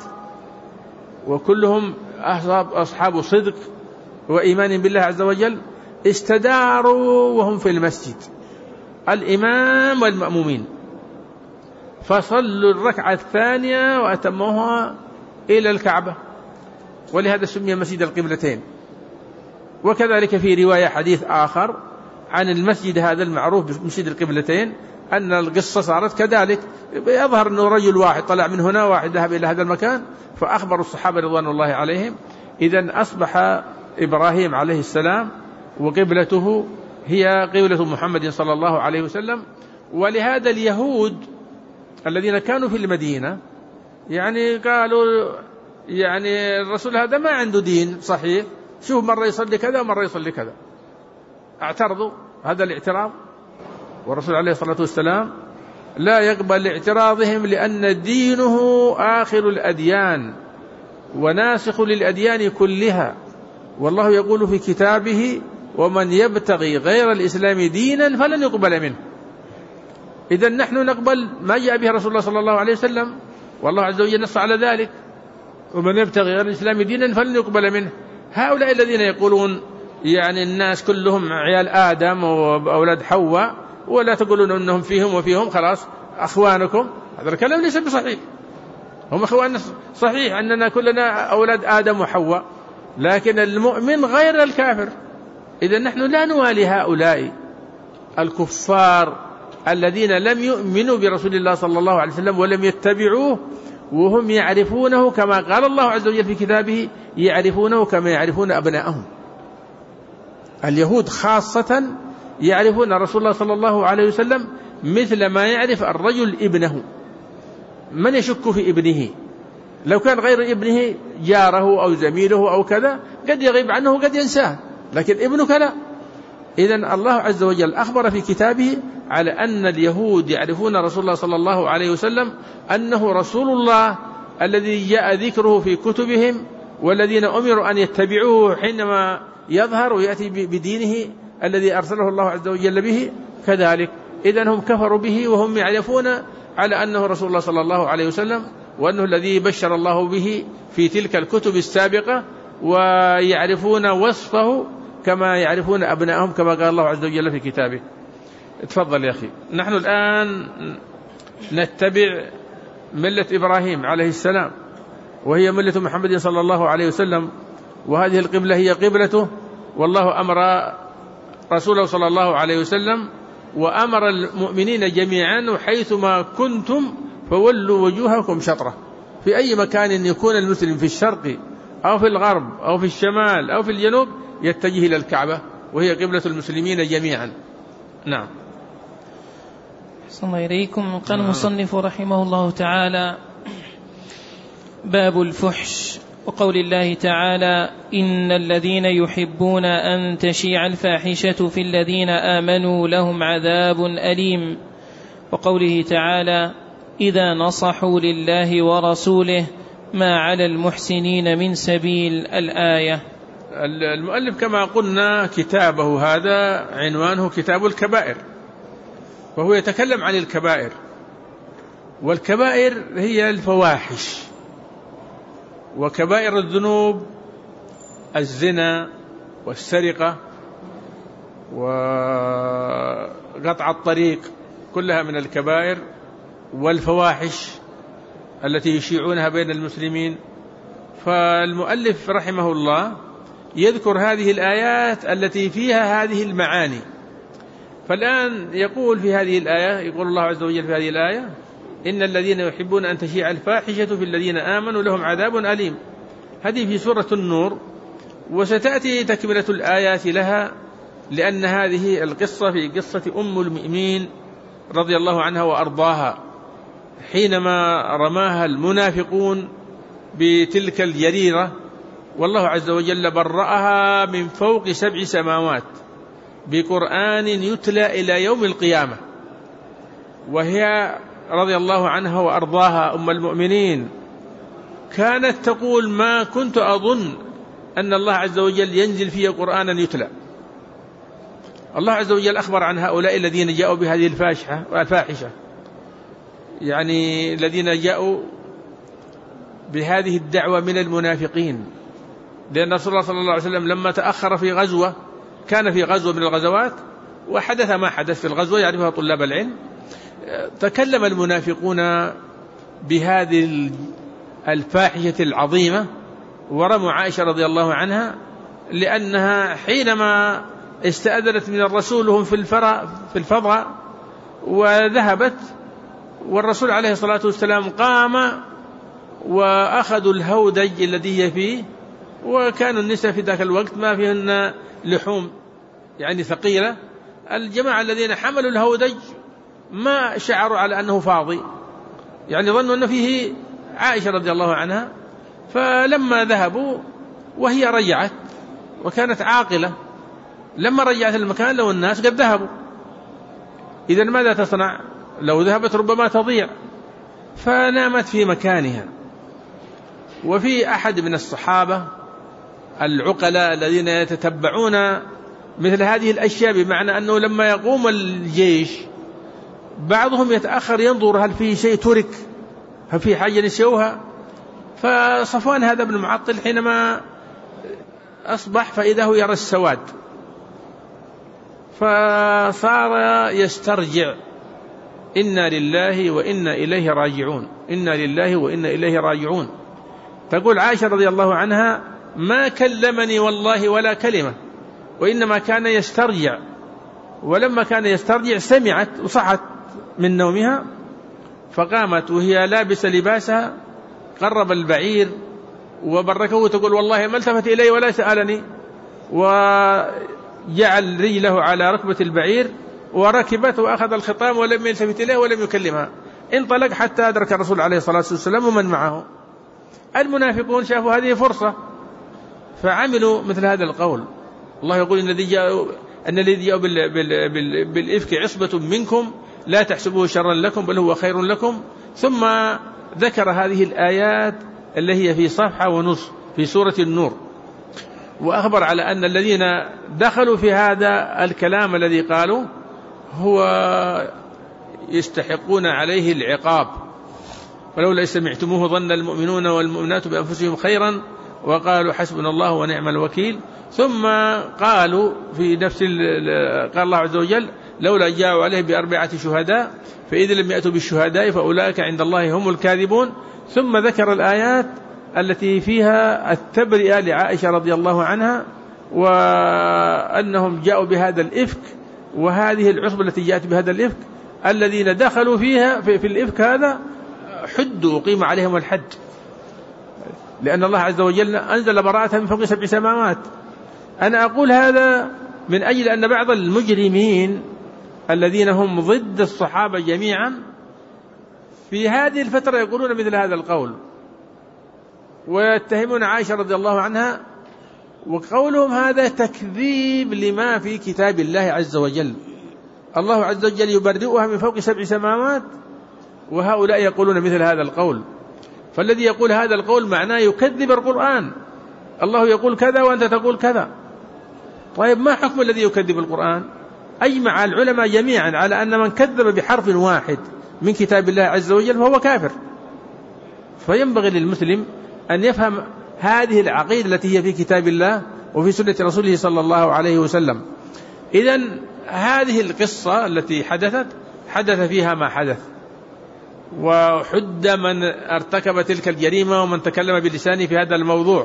وكلهم أصحاب صدق وإيمان بالله عز وجل، استداروا وهم في المسجد الإمام والمأمومين، فصلوا الركعة الثانية وأتموها إلى الكعبة، ولهذا سمي مسجد القبلتين. وكذلك في رواية حديث آخر عن المسجد هذا المعروف بمسجد القبلتين أن القصة صارت كذلك، يظهر أنه رجل واحد طلع من هنا واحد ذهب إلى هذا المكان، فأخبروا الصحابة رضوان الله عليهم. إذن أصبح إبراهيم عليه السلام وقبلته هي قبلة محمد صلى الله عليه وسلم. ولهذا اليهود الذين كانوا في المدينة يعني قالوا يعني الرسول هذا ما عنده دين صحيح، شوف مرة يصلي كذا ومرة يصلي كذا، اعترضوا هذا الاعتراض، والرسول عليه الصلاة والسلام لا يقبل اعتراضهم، لأن دينه آخر الأديان وناسخ للأديان كلها، والله يقول في كتابه: ومن يبتغي غير الإسلام دينا فلن يقبل منه. إذن نحن نقبل ما جاء به رسول الله صلى الله عليه وسلم، والله عز وجل نص على ذلك: ومن يبتغي غير الإسلام دينا فلن يقبل منه. هؤلاء الذين يقولون يعني الناس كلهم عيال آدم وأولاد حواء، ولا تقولون أنهم فيهم وفيهم خلاص أخوانكم، هذا الكلام ليس بصحيح. هم أخواننا صحيح أننا كلنا أولاد آدم وحواء، لكن المؤمن غير الكافر. إذن نحن لا نوالي هؤلاء الكفار الذين لم يؤمنوا برسول الله صلى الله عليه وسلم ولم يتبعوه، وهم يعرفونه كما قال الله عز وجل في كتابه: يعرفونه كما يعرفون أبناءهم. اليهود خاصة يعرفون رسول الله صلى الله عليه وسلم مثل ما يعرف الرجل ابنه. من يشك في ابنه؟ لو كان غير ابنه جاره أو زميله أو كذا قد يغيب عنه وقد ينساه، لكن ابنك لا. إذن الله عز وجل أخبر في كتابه على أن اليهود يعرفون رسول الله صلى الله عليه وسلم أنه رسول الله الذي جاء ذكره في كتبهم، والذين أمروا أن يتبعوه حينما يظهر ويأتي بدينه الذي أرسله الله عز وجل به كذلك. إذن هم كفروا به وهم يعرفون على أنه رسول الله صلى الله عليه وسلم، وأنه الذي بشر الله به في تلك الكتب السابقة، ويعرفون وصفه كما يعرفون أبنائهم كما قال الله عز وجل في كتابه. تفضل يا أخي. نحن الآن نتبع ملة إبراهيم عليه السلام، وهي ملة محمد صلى الله عليه وسلم، وهذه القبلة هي قبلته، والله أمر رسوله صلى الله عليه وسلم وأمر المؤمنين جميعا: حيثما كنتم فولوا وجوهكم شطرة. في أي مكان يكون المسلم، في الشرق أو في الغرب أو في الشمال أو في الجنوب، يتجه إلى الكعبة، وهي قبلة المسلمين جميعا. نعم. صلى الله إليكم. قال المصنف رحمه الله تعالى: باب الفحش. وقول الله تعالى: إن الذين يحبون أن تشيع الفاحشة في الذين آمنوا لهم عذاب أليم. وقوله تعالى: إذا نصحوا لله ورسوله ما على المحسنين من سبيل. الآية. المؤلف كما قلنا كتابه هذا عنوانه كتاب الكبائر، وهو يتكلم عن الكبائر، والكبائر هي الفواحش وكبائر الذنوب الزنا والسرقة وقطع الطريق كلها من الكبائر، والفواحش التي يشيعونها بين المسلمين. فالمؤلف رحمه الله يذكر هذه الآيات التي فيها هذه المعاني. فالآن يقول في هذه الآية، يقول الله عز وجل في هذه الآية: إن الذين يحبون أن تشيع الفاحشة في الذين آمنوا لهم عذاب أليم. هذه في سورة النور، وستأتي تكملة الآيات لها، لأن هذه القصة في قصة أم المؤمنين رضي الله عنها وأرضاها، حينما رماها المنافقون بتلك الجريرة، والله عز وجل برأها من فوق 7 سماوات بقرآن يتلى إلى يوم القيامة. وهي رضي الله عنها وأرضاها أم المؤمنين كانت تقول: ما كنت أظن أن الله عز وجل ينزل فيه قرآنا يتلى. الله عز وجل أخبر عن هؤلاء الذين جاءوا بهذه الفاحشة، يعني الذين جاءوا بهذه الدعوة من المنافقين. لأن رسول الله صلى الله عليه وسلم لما تأخر في غزوة، كان في غزوة من الغزوات وحدث ما حدث في الغزوة يعرفها طلاب العلم، تكلم المنافقون بهذه الفاحشة العظيمة ورموا عائشة رضي الله عنها، لأنها حينما استأذنت من الرسول وهم في الفضاء وذهبت، والرسول عليه الصلاة والسلام قام وأخذوا الهودج الذي هي فيه، وكانوا النساء في ذاك الوقت ما فيهن لحوم يعني ثقيلة. الجماعة الذين حملوا الهودج ما شعروا على أنه فاضي، يعني ظنوا أن فيه عائشة رضي الله عنها. فلما ذهبوا وهي رجعت وكانت عاقلة، لما رجعت المكان لو الناس قد ذهبوا، إذن ماذا تصنع؟ لو ذهبت ربما تضيع، فنامت في مكانها. وفي أحد من الصحابة العقلاء الذين يتتبعون مثل هذه الأشياء، بمعنى أنه لما يقوم الجيش بعضهم يتأخر ينظر هل فيه شيء ترك، هل فيه حاجة نسيوها. فصفوان هذا ابن معطل حينما أصبح فإذا هو يرى السواد، فصار يسترجع: إنا لله وإنا إليه راجعون، إنا لله وإنا إليه راجعون. تقول عائشة رضي الله عنها: ما كلمني والله ولا كلمة، وإنما كان يسترجع. ولما كان يسترجع سمعت وصحت من نومها، فقامت وهي لابسة لباسها، قرب البعير وبركه، تقول: والله ما التفت إلي ولا سألني، وجعل رجله على ركبة البعير وركبت وأخذ الخطام ولم يلتفت إليه ولم يكلمها. انطلق حتى أدرك الرسول عليه الصلاة والسلام ومن معه. المنافقون شافوا هذه فرصة فعملوا مثل هذا القول. الله يقول: أن الذي جاءوا بالإفك عصبة منكم لا تحسبوه شرا لكم بل هو خير لكم. ثم ذكر هذه الآيات اللي هي في صفحة ونصف في سورة النور، وأخبر على أن الذين دخلوا في هذا الكلام الذي قالوا هو يستحقون عليه العقاب. ولولا سمعتموه ظن المؤمنون والمؤمنات بأنفسهم خيرا وقالوا حسبنا الله ونعم الوكيل. ثم قالوا في نفس قال الله عز وجل: لولا جاءوا عليه ب4 شهداء فإذا لم يأتوا بالشهداء فأولئك عند الله هم الكاذبون. ثم ذكر الآيات التي فيها التبرئة لعائشة رضي الله عنها، وأنهم جاءوا بهذا الإفك، وهذه العصبة التي جاءت بهذا الإفك الذين دخلوا فيها في الإفك هذا حدوا وقيم عليهم الحد، لأن الله عز وجل أنزل براءة من فوق 7 سماوات. أنا أقول هذا من أجل أن بعض المجرمين الذين هم ضد الصحابة جميعا في هذه الفترة يقولون مثل هذا القول ويتهمون عائشة رضي الله عنها، وقولهم هذا تكذيب لما في كتاب الله عز وجل. الله عز وجل يبرئها من فوق 7 سماوات، وهؤلاء يقولون مثل هذا القول. فالذي يقول هذا القول معناه يكذب القرآن. الله يقول كذا وأنت تقول كذا. طيب ما حكم الذي يكذب القرآن؟ أجمع العلماء جميعا على أن من كذب بحرف واحد من كتاب الله عز وجل فهو كافر. فينبغي للمسلم أن يفهم هذه العقيدة التي هي في كتاب الله وفي سنة رسوله صلى الله عليه وسلم. إذن هذه القصة التي حدث فيها ما حدث، وحد من ارتكب تلك الجريمة ومن تكلم بلسانه في هذا الموضوع،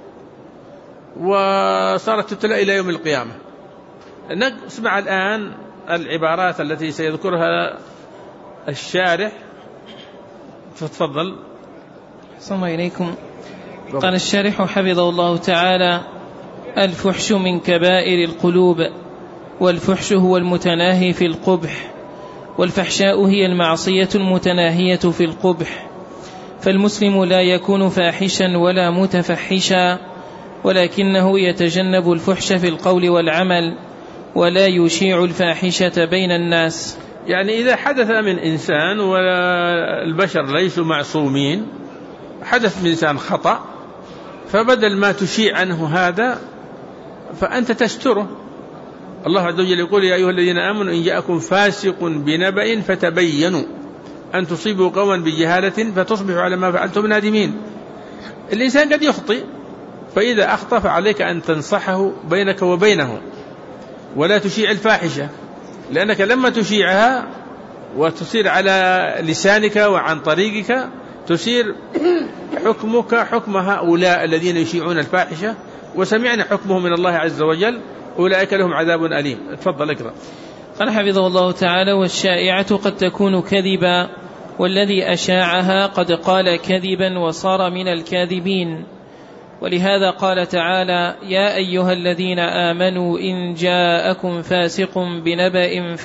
وصارت تتلى إلى يوم القيامة. نسمع الآن العبارات التي سيذكرها الشارح، فتفضل. السلام عليكم. قال الشارح حفظه الله تعالى: الفحش من كبائر القلوب، والفحش هو المتناهي في القبح، والفحشاء هي المعصية المتناهية في القبح. فالمسلم لا يكون فاحشا ولا متفحشا، ولكنه يتجنب الفحش في القول والعمل، ولا يشيع الفاحشة بين الناس. يعني إذا حدث من إنسان، والبشر ليسوا معصومين، حدث من إنسان خطأ، فبدل ما تشيع عنه هذا فأنت تستره. الله عز وجل يقول: يا أيها الذين آمنوا إن جاءكم فاسق بنبأ فتبينوا أن تصيبوا قوما بجهالة فتصبحوا على ما فعلتم نادمين. الإنسان قد يخطئ، فإذا أخطأ فعليك أن تنصحه بينك وبينه، ولا تشيع الفاحشة، لأنك لما تشيعها وتصير على لسانك وعن طريقك تصير حكمك حكم هؤلاء الذين يشيعون الفاحشة، وسمعنا حكمه من الله عز وجل: أولئك لهم عذاب أليم. تفضل اقرأ. قال حفظه الله تعالى: والشائعة قد تكون كذبا، والذي أشاعها قد قال كذبا وصار من الكاذبين. ولهذا قال تعالى: يا أيها الذين آمنوا إن جاءكم فاسق بنبأ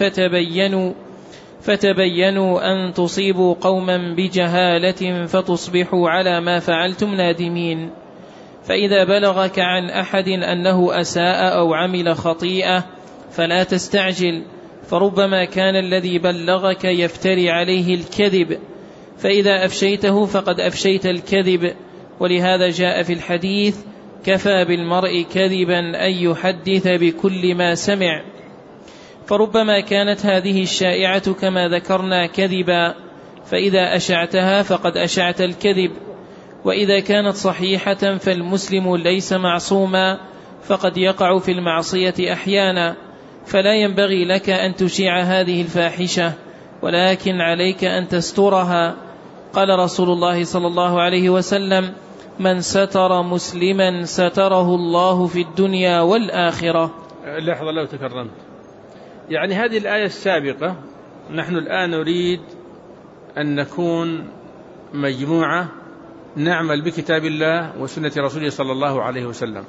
فتبينوا أن تصيبوا قوما بجهالة فتصبحوا على ما فعلتم نادمين. فإذا بلغك عن أحد أنه أساء أو عمل خطيئة فلا تستعجل، فربما كان الذي بلغك يفتري عليه الكذب، فإذا أفشيته فقد أفشيت الكذب. ولهذا جاء في الحديث: كفى بالمرء كذبا أن يحدث بكل ما سمع. فربما كانت هذه الشائعة كما ذكرنا كذبا، فإذا أشعتها فقد أشعت الكذب. وإذا كانت صحيحة فالمسلم ليس معصوما، فقد يقع في المعصية أحيانا، فلا ينبغي لك أن تشيع هذه الفاحشة، ولكن عليك أن تسترها. قال رسول الله صلى الله عليه وسلم: من ستر مسلما ستره الله في الدنيا والآخرة. لحظة لو تكرمت، يعني هذه الآية السابقة نحن الآن نريد أن نكون مجموعة نعمل بكتاب الله وسنة رسوله صلى الله عليه وسلم،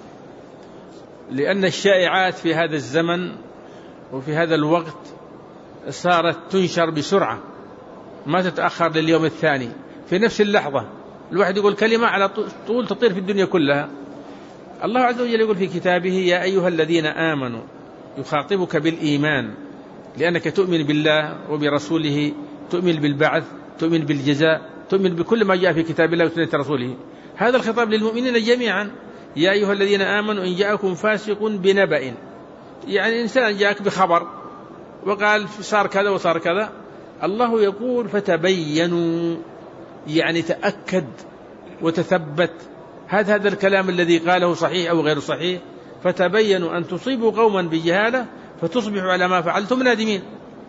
لأن الشائعات في هذا الزمن وفي هذا الوقت صارت تنشر بسرعة، ما تتأخر لليوم الثاني، في نفس اللحظة الواحد يقول كلمة على طول تطير في الدنيا كلها. الله عز وجل يقول في كتابه: يا أيها الذين آمنوا، يخاطبك بالإيمان، لأنك تؤمن بالله وبرسوله، تؤمن بالبعث، تؤمن بالجزاء، تؤمن بكل ما جاء في كتاب الله وسنة رسوله. هذا الخطاب للمؤمنين جميعا: يا أيها الذين آمنوا إن جاءكم فاسق بنبأ، يعني إنسان جاءك بخبر وقال صار كذا وصار كذا، الله يقول فتبينوا، يعني تأكد وتثبت هذا الكلام الذي قاله صحيح أو غير صحيح. فتبينوا أن تصيبوا قوما بجهالة فتصبحوا على ما فعلتم نادمين.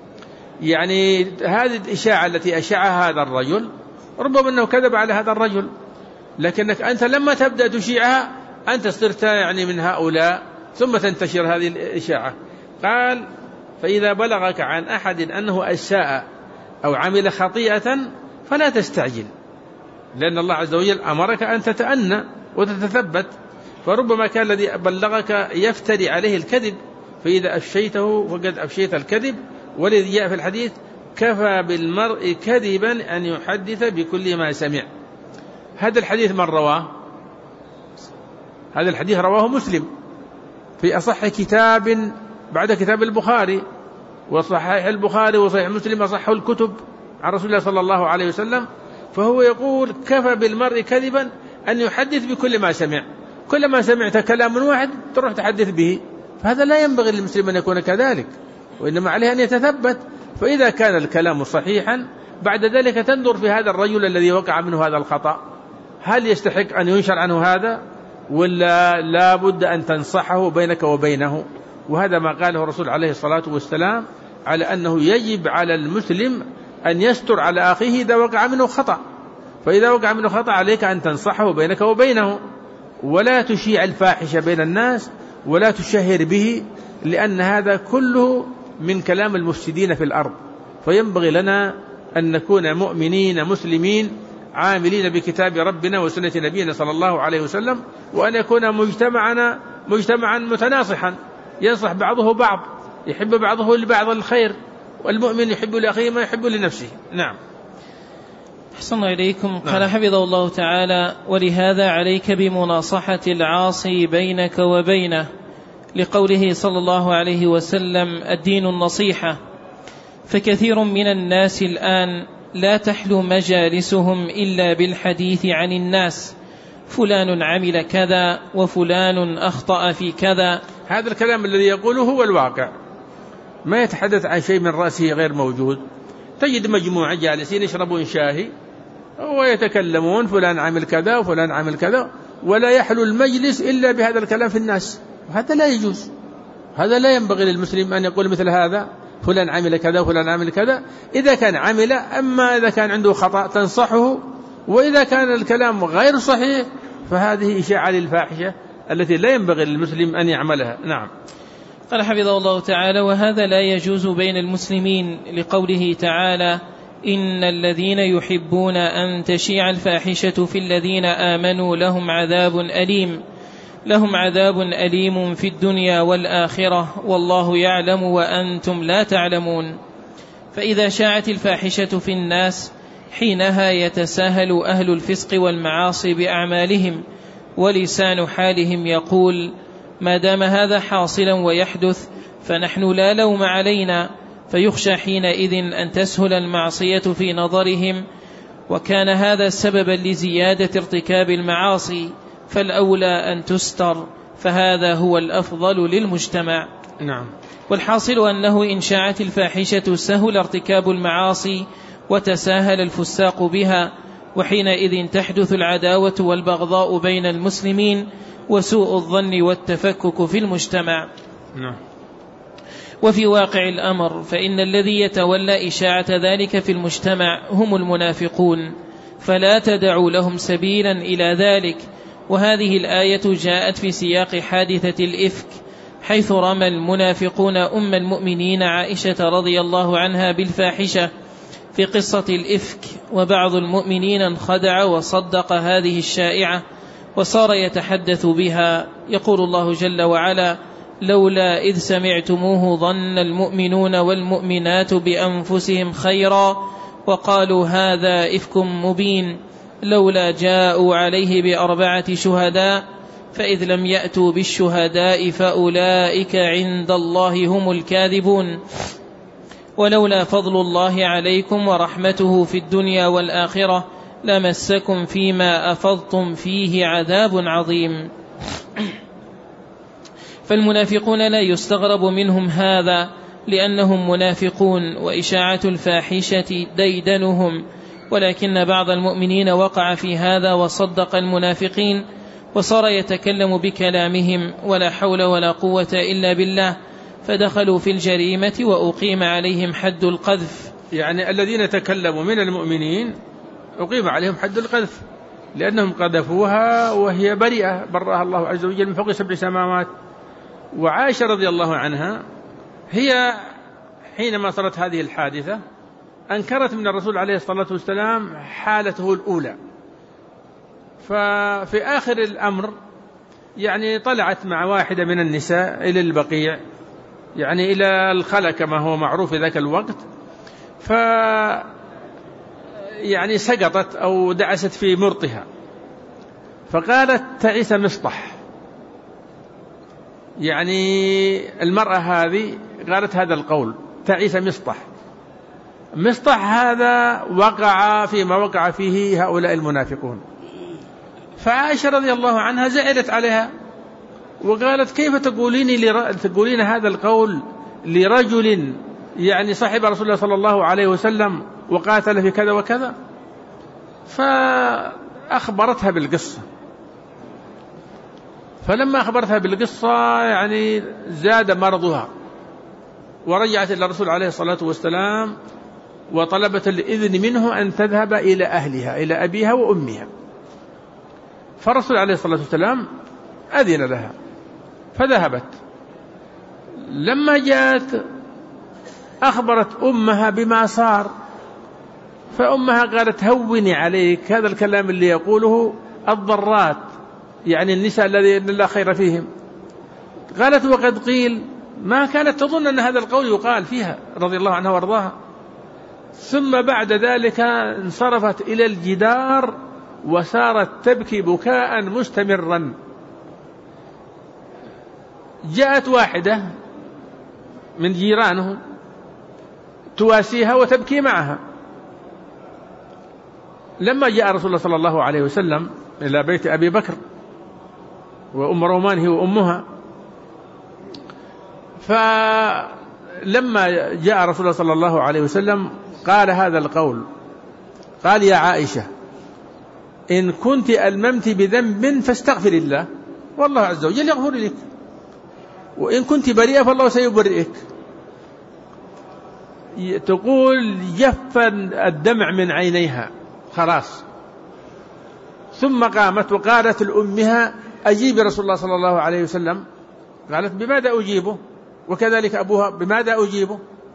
يعني هذه الإشاعة التي أشاعها هذا الرجل ربما أنه كذب على هذا الرجل، لكنك أنت لما تبدأ تشيعها أنت صرت يعني من هؤلاء، ثم تنتشر هذه الإشاعة. قال: فإذا بلغك عن أحد أنه أساء أو عمل خطيئة فلا تستعجل، لأن الله عز وجل أمرك أن تتأنى وتتثبت، فربما كان الذي بلغك يفتري عليه الكذب، فإذا أفشيته فقد أفشيت الكذب. والذي جاء في الحديث: كفى بالمرء كذبا أن يحدث بكل ما سمع. هذا الحديث من رواه؟ هذا الحديث رواه مسلم في أصح كتاب بعد كتاب البخاري، وصحيح البخاري وصحيح مسلم أصح الكتب عن رسول الله صلى الله عليه وسلم. فهو يقول: كفى بالمرء كذبا أن يحدث بكل ما سمع، كل ما سمعت كلام واحد تروح تحدث به، فهذا لا ينبغي للمسلم أن يكون كذلك، وإنما عليه أن يتثبت. فإذا كان الكلام صحيحا بعد ذلك تنظر في هذا الرجل الذي وقع منه هذا الخطأ، هل يستحق أن ينشر عنه هذا ولا لا بد أن تنصحه بينك وبينه؟ وهذا ما قاله الرسول عليه الصلاة والسلام على أنه يجب على المسلم أن يستر على أخيه إذا وقع منه خطأ، فإذا وقع منه خطأ عليك أن تنصحه بينك وبينه، ولا تشيع الفاحشة بين الناس ولا تشهر به، لأن هذا كله من كلام المفسدين في الأرض. فينبغي لنا أن نكون مؤمنين مسلمين عاملين بكتاب ربنا وسنة نبينا صلى الله عليه وسلم، وأن يكون مجتمعا متناصحا ينصح بعضه بعض، يحب بعضه لبعض الخير، والمؤمن يحب لأخيه ما يحب لنفسه. نعم. أحسن إليكم. قال حفظه الله تعالى: ولهذا عليك بمناصحة العاصي بينك وبينه، لقوله صلى الله عليه وسلم: الدين النصيحة. فكثير من الناس الآن لا تحلو مجالسهم إلا بالحديث عن الناس، فلان عمل كذا وفلان أخطأ في كذا. هذا الكلام الذي يقوله هو الواقع، ما يتحدث عن شيء من رأسه غير موجود. تجد مجموعة جالسين يشربون شاهي ويتكلمون فلان عمل كذا وفلان عمل كذا، ولا يحلو المجلس إلا بهذا الكلام في الناس، وهذا لا يجوز. هذا لا ينبغي للمسلم أن يقول مثل هذا، فلان عمل كذا وفلان عمل كذا، إذا كان عمل. أما إذا كان عنده خطأ تنصحه، وإذا كان الكلام غير صحيح فهذه إشاعة للفاحشة التي لا ينبغي للمسلم أن يعملها. نعم. قال حفظه الله تعالى: وهذا لا يجوز بين المسلمين، لقوله تعالى: إن الذين يحبون أن تشيع الفاحشة في الذين آمنوا لهم عذاب أليم في الدنيا والآخرة والله يعلم وأنتم لا تعلمون. فإذا شاعت الفاحشة في الناس حينها يتساهل أهل الفسق والمعاصي بأعمالهم، ولسان حالهم يقول: ما دام هذا حاصلا ويحدث فنحن لا لوم علينا، فيخشى حينئذ أن تسهل المعصية في نظرهم، وكان هذا سببا لزيادة ارتكاب المعاصي، فالأولى أن تستر، فهذا هو الأفضل للمجتمع. نعم. والحاصل أنه إن شاعت الفاحشة سهل ارتكاب المعاصي وتساهل الفساق بها، وحينئذ تحدث العداوة والبغضاء بين المسلمين وسوء الظن والتفكك في المجتمع. نعم. وفي واقع الأمر فإن الذي يتولى إشاعة ذلك في المجتمع هم المنافقون، فلا تدعوا لهم سبيلا إلى ذلك. وهذه الآية جاءت في سياق حادثة الإفك، حيث رمى المنافقون أم المؤمنين عائشة رضي الله عنها بالفاحشة في قصة الإفك، وبعض المؤمنين انخدع وصدق هذه الشائعة وصار يتحدث بها. يقول الله جل وعلا: لولا إذ سمعتموه ظن المؤمنون والمؤمنات بأنفسهم خيرا وقالوا هذا إفك مبين، لولا جاءوا عليه ب4 شهداء فإذ لم يأتوا بالشهداء فأولئك عند الله هم الكاذبون، ولولا فضل الله عليكم ورحمته في الدنيا والآخرة لمسكم فيما أفضتم فيه عذاب عظيم. فالمنافقون لا يستغرب منهم هذا، لأنهم منافقون وإشاعة الفاحشة ديدنهم، ولكن بعض المؤمنين وقع في هذا وصدق المنافقين وصار يتكلم بكلامهم ولا حول ولا قوة إلا بالله، فدخلوا في الجريمة وأقيم عليهم حد القذف. يعني الذين تكلموا من المؤمنين أقيم عليهم حد القذف، لأنهم قذفوها وهي بريئة، برأها الله عز وجل من فوق 7 سماوات. وعائشة رضي الله عنها هي حينما صارت هذه الحادثة أنكرت من الرسول عليه الصلاة والسلام حالته الأولى، ففي آخر الأمر يعني طلعت مع واحدة من النساء إلى البقيع، يعني إلى الخلا كما هو معروف في ذاك الوقت، يعني سقطت أو دعست في مرطها، فقالت تعيس مصطح. يعني المرأة هذه قالت هذا القول تعيس مصطح. مصطح هذا وقع فيما وقع فيه هؤلاء المنافقون. فعائشة رضي الله عنها زعلت عليها وقالت كيف تقولين هذا القول لرجل يعني صاحب رسول الله صلى الله عليه وسلم وقاتل في كذا وكذا. أخبرتها بالقصة، فلما أخبرتها بالقصة يعني زاد مرضها، ورجعت إلى الرسول عليه الصلاة والسلام وطلبت الإذن منه أن تذهب إلى أهلها، إلى أبيها وأمها. فالرسول عليه الصلاة والسلام أذن لها فذهبت. لما جاءت أخبرت أمها بما صار، فأمها قالت هوني عليك، هذا الكلام اللي يقوله الضرات، يعني النساء الذين لا خير فيهم. قالت وقد قيل، ما كانت تظن أن هذا القول يقال فيها رضي الله عنها وارضاها. ثم بعد ذلك انصرفت إلى الجدار وسارت تبكي بكاء مستمرا. جاءت واحدة من جيرانه تواسيها وتبكي معها. لما جاء رسول الله صلى الله عليه وسلم إلى بيت أبي بكر وأم رومان هي وأمها، فلما جاء رسول الله صلى الله عليه وسلم قال هذا القول، قال يا عائشة إن كنت ألممت بذنب فاستغفر الله والله عز وجل يغفر لك، وإن كنت بريئة فالله سيبرئك. تقول جف الدمع من عينيها خلاص. ثم قامت وقالت لأمها أجيب رسول الله صلى الله عليه وسلم. قالت بماذا أجيبه؟ وكذلك أبوها بماذا أجيبه؟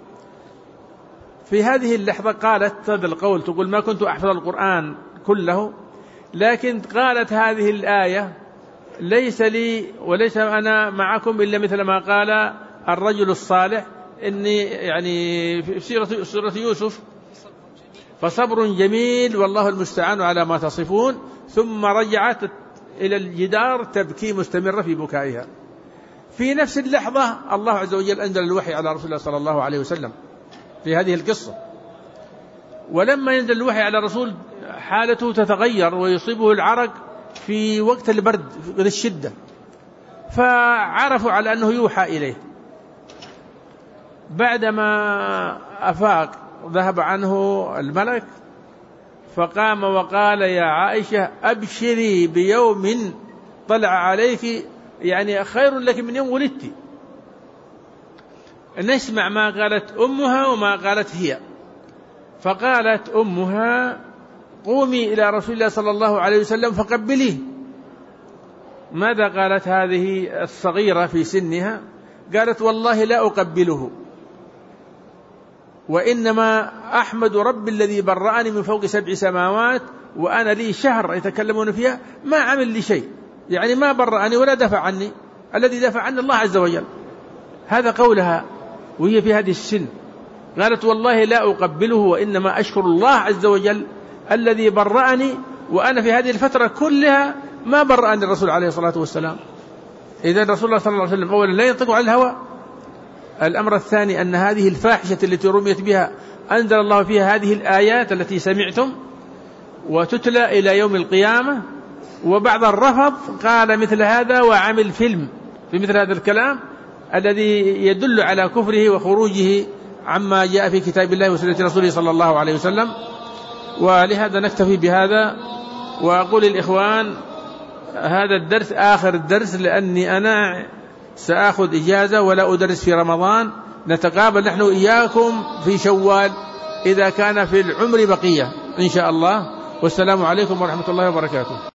في هذه اللحظة قالت هذا القول، تقول ما كنت أحفظ القرآن كله، لكن قالت هذه الآية ليس لي وليس أنا معكم إلا مثل ما قال الرجل الصالح، إني يعني في سورة يوسف فصبر جميل والله المستعان على ما تصفون. ثم رجعت إلى الجدار تبكي مستمرة في بكائها. في نفس اللحظة الله عز وجل أنزل الوحي على رسول الله صلى الله عليه وسلم في هذه القصة. ولما ينزل الوحي على الرسول حالته تتغير ويصيبه العرق في وقت البرد من الشدة، فعرفوا على أنه يوحى إليه. بعدما أفاق ذهب عنه الملك فقام وقال يا عائشة أبشري بيوم طلع عليك يعني خير لك من يوم ولدت. نسمع ما قالت أمها وما قالت هي. فقالت أمها قومي إلى رسول الله صلى الله عليه وسلم فقبليه. ماذا قالت هذه الصغيرة في سنها؟ قالت والله لا أقبله، وإنما أحمد رب الذي برأني من فوق 7 سماوات وأنا لي شهر يتكلمون فيها ما عمل لي شيء، يعني ما برأني ولا دفع عني، الذي دفع عني الله عز وجل. هذا قولها وهي في هذه السن. قالت والله لا أقبله وإنما أشكر الله عز وجل الذي برأني وأنا في هذه الفترة كلها ما برأني الرسول عليه الصلاة والسلام. إذا الرسول الله صلى الله عليه وسلم أولا لا ينطق عن الهوى. الأمر الثاني أن هذه الفاحشة التي رميت بها أنزل الله فيها هذه الآيات التي سمعتم وتتلى إلى يوم القيامة. وبعض الرفض قال مثل هذا وعمل فيلم في مثل هذا الكلام الذي يدل على كفره وخروجه عما جاء في كتاب الله وسنة رسوله صلى الله عليه وسلم. ولهذا نكتفي بهذا، وأقول للإخوان هذا الدرس آخر الدرس، لأني أنا سأخذ إجازة ولا أدرس في رمضان. نتقابل نحن إياكم في شوال إذا كان في العمر بقية إن شاء الله. والسلام عليكم ورحمة الله وبركاته.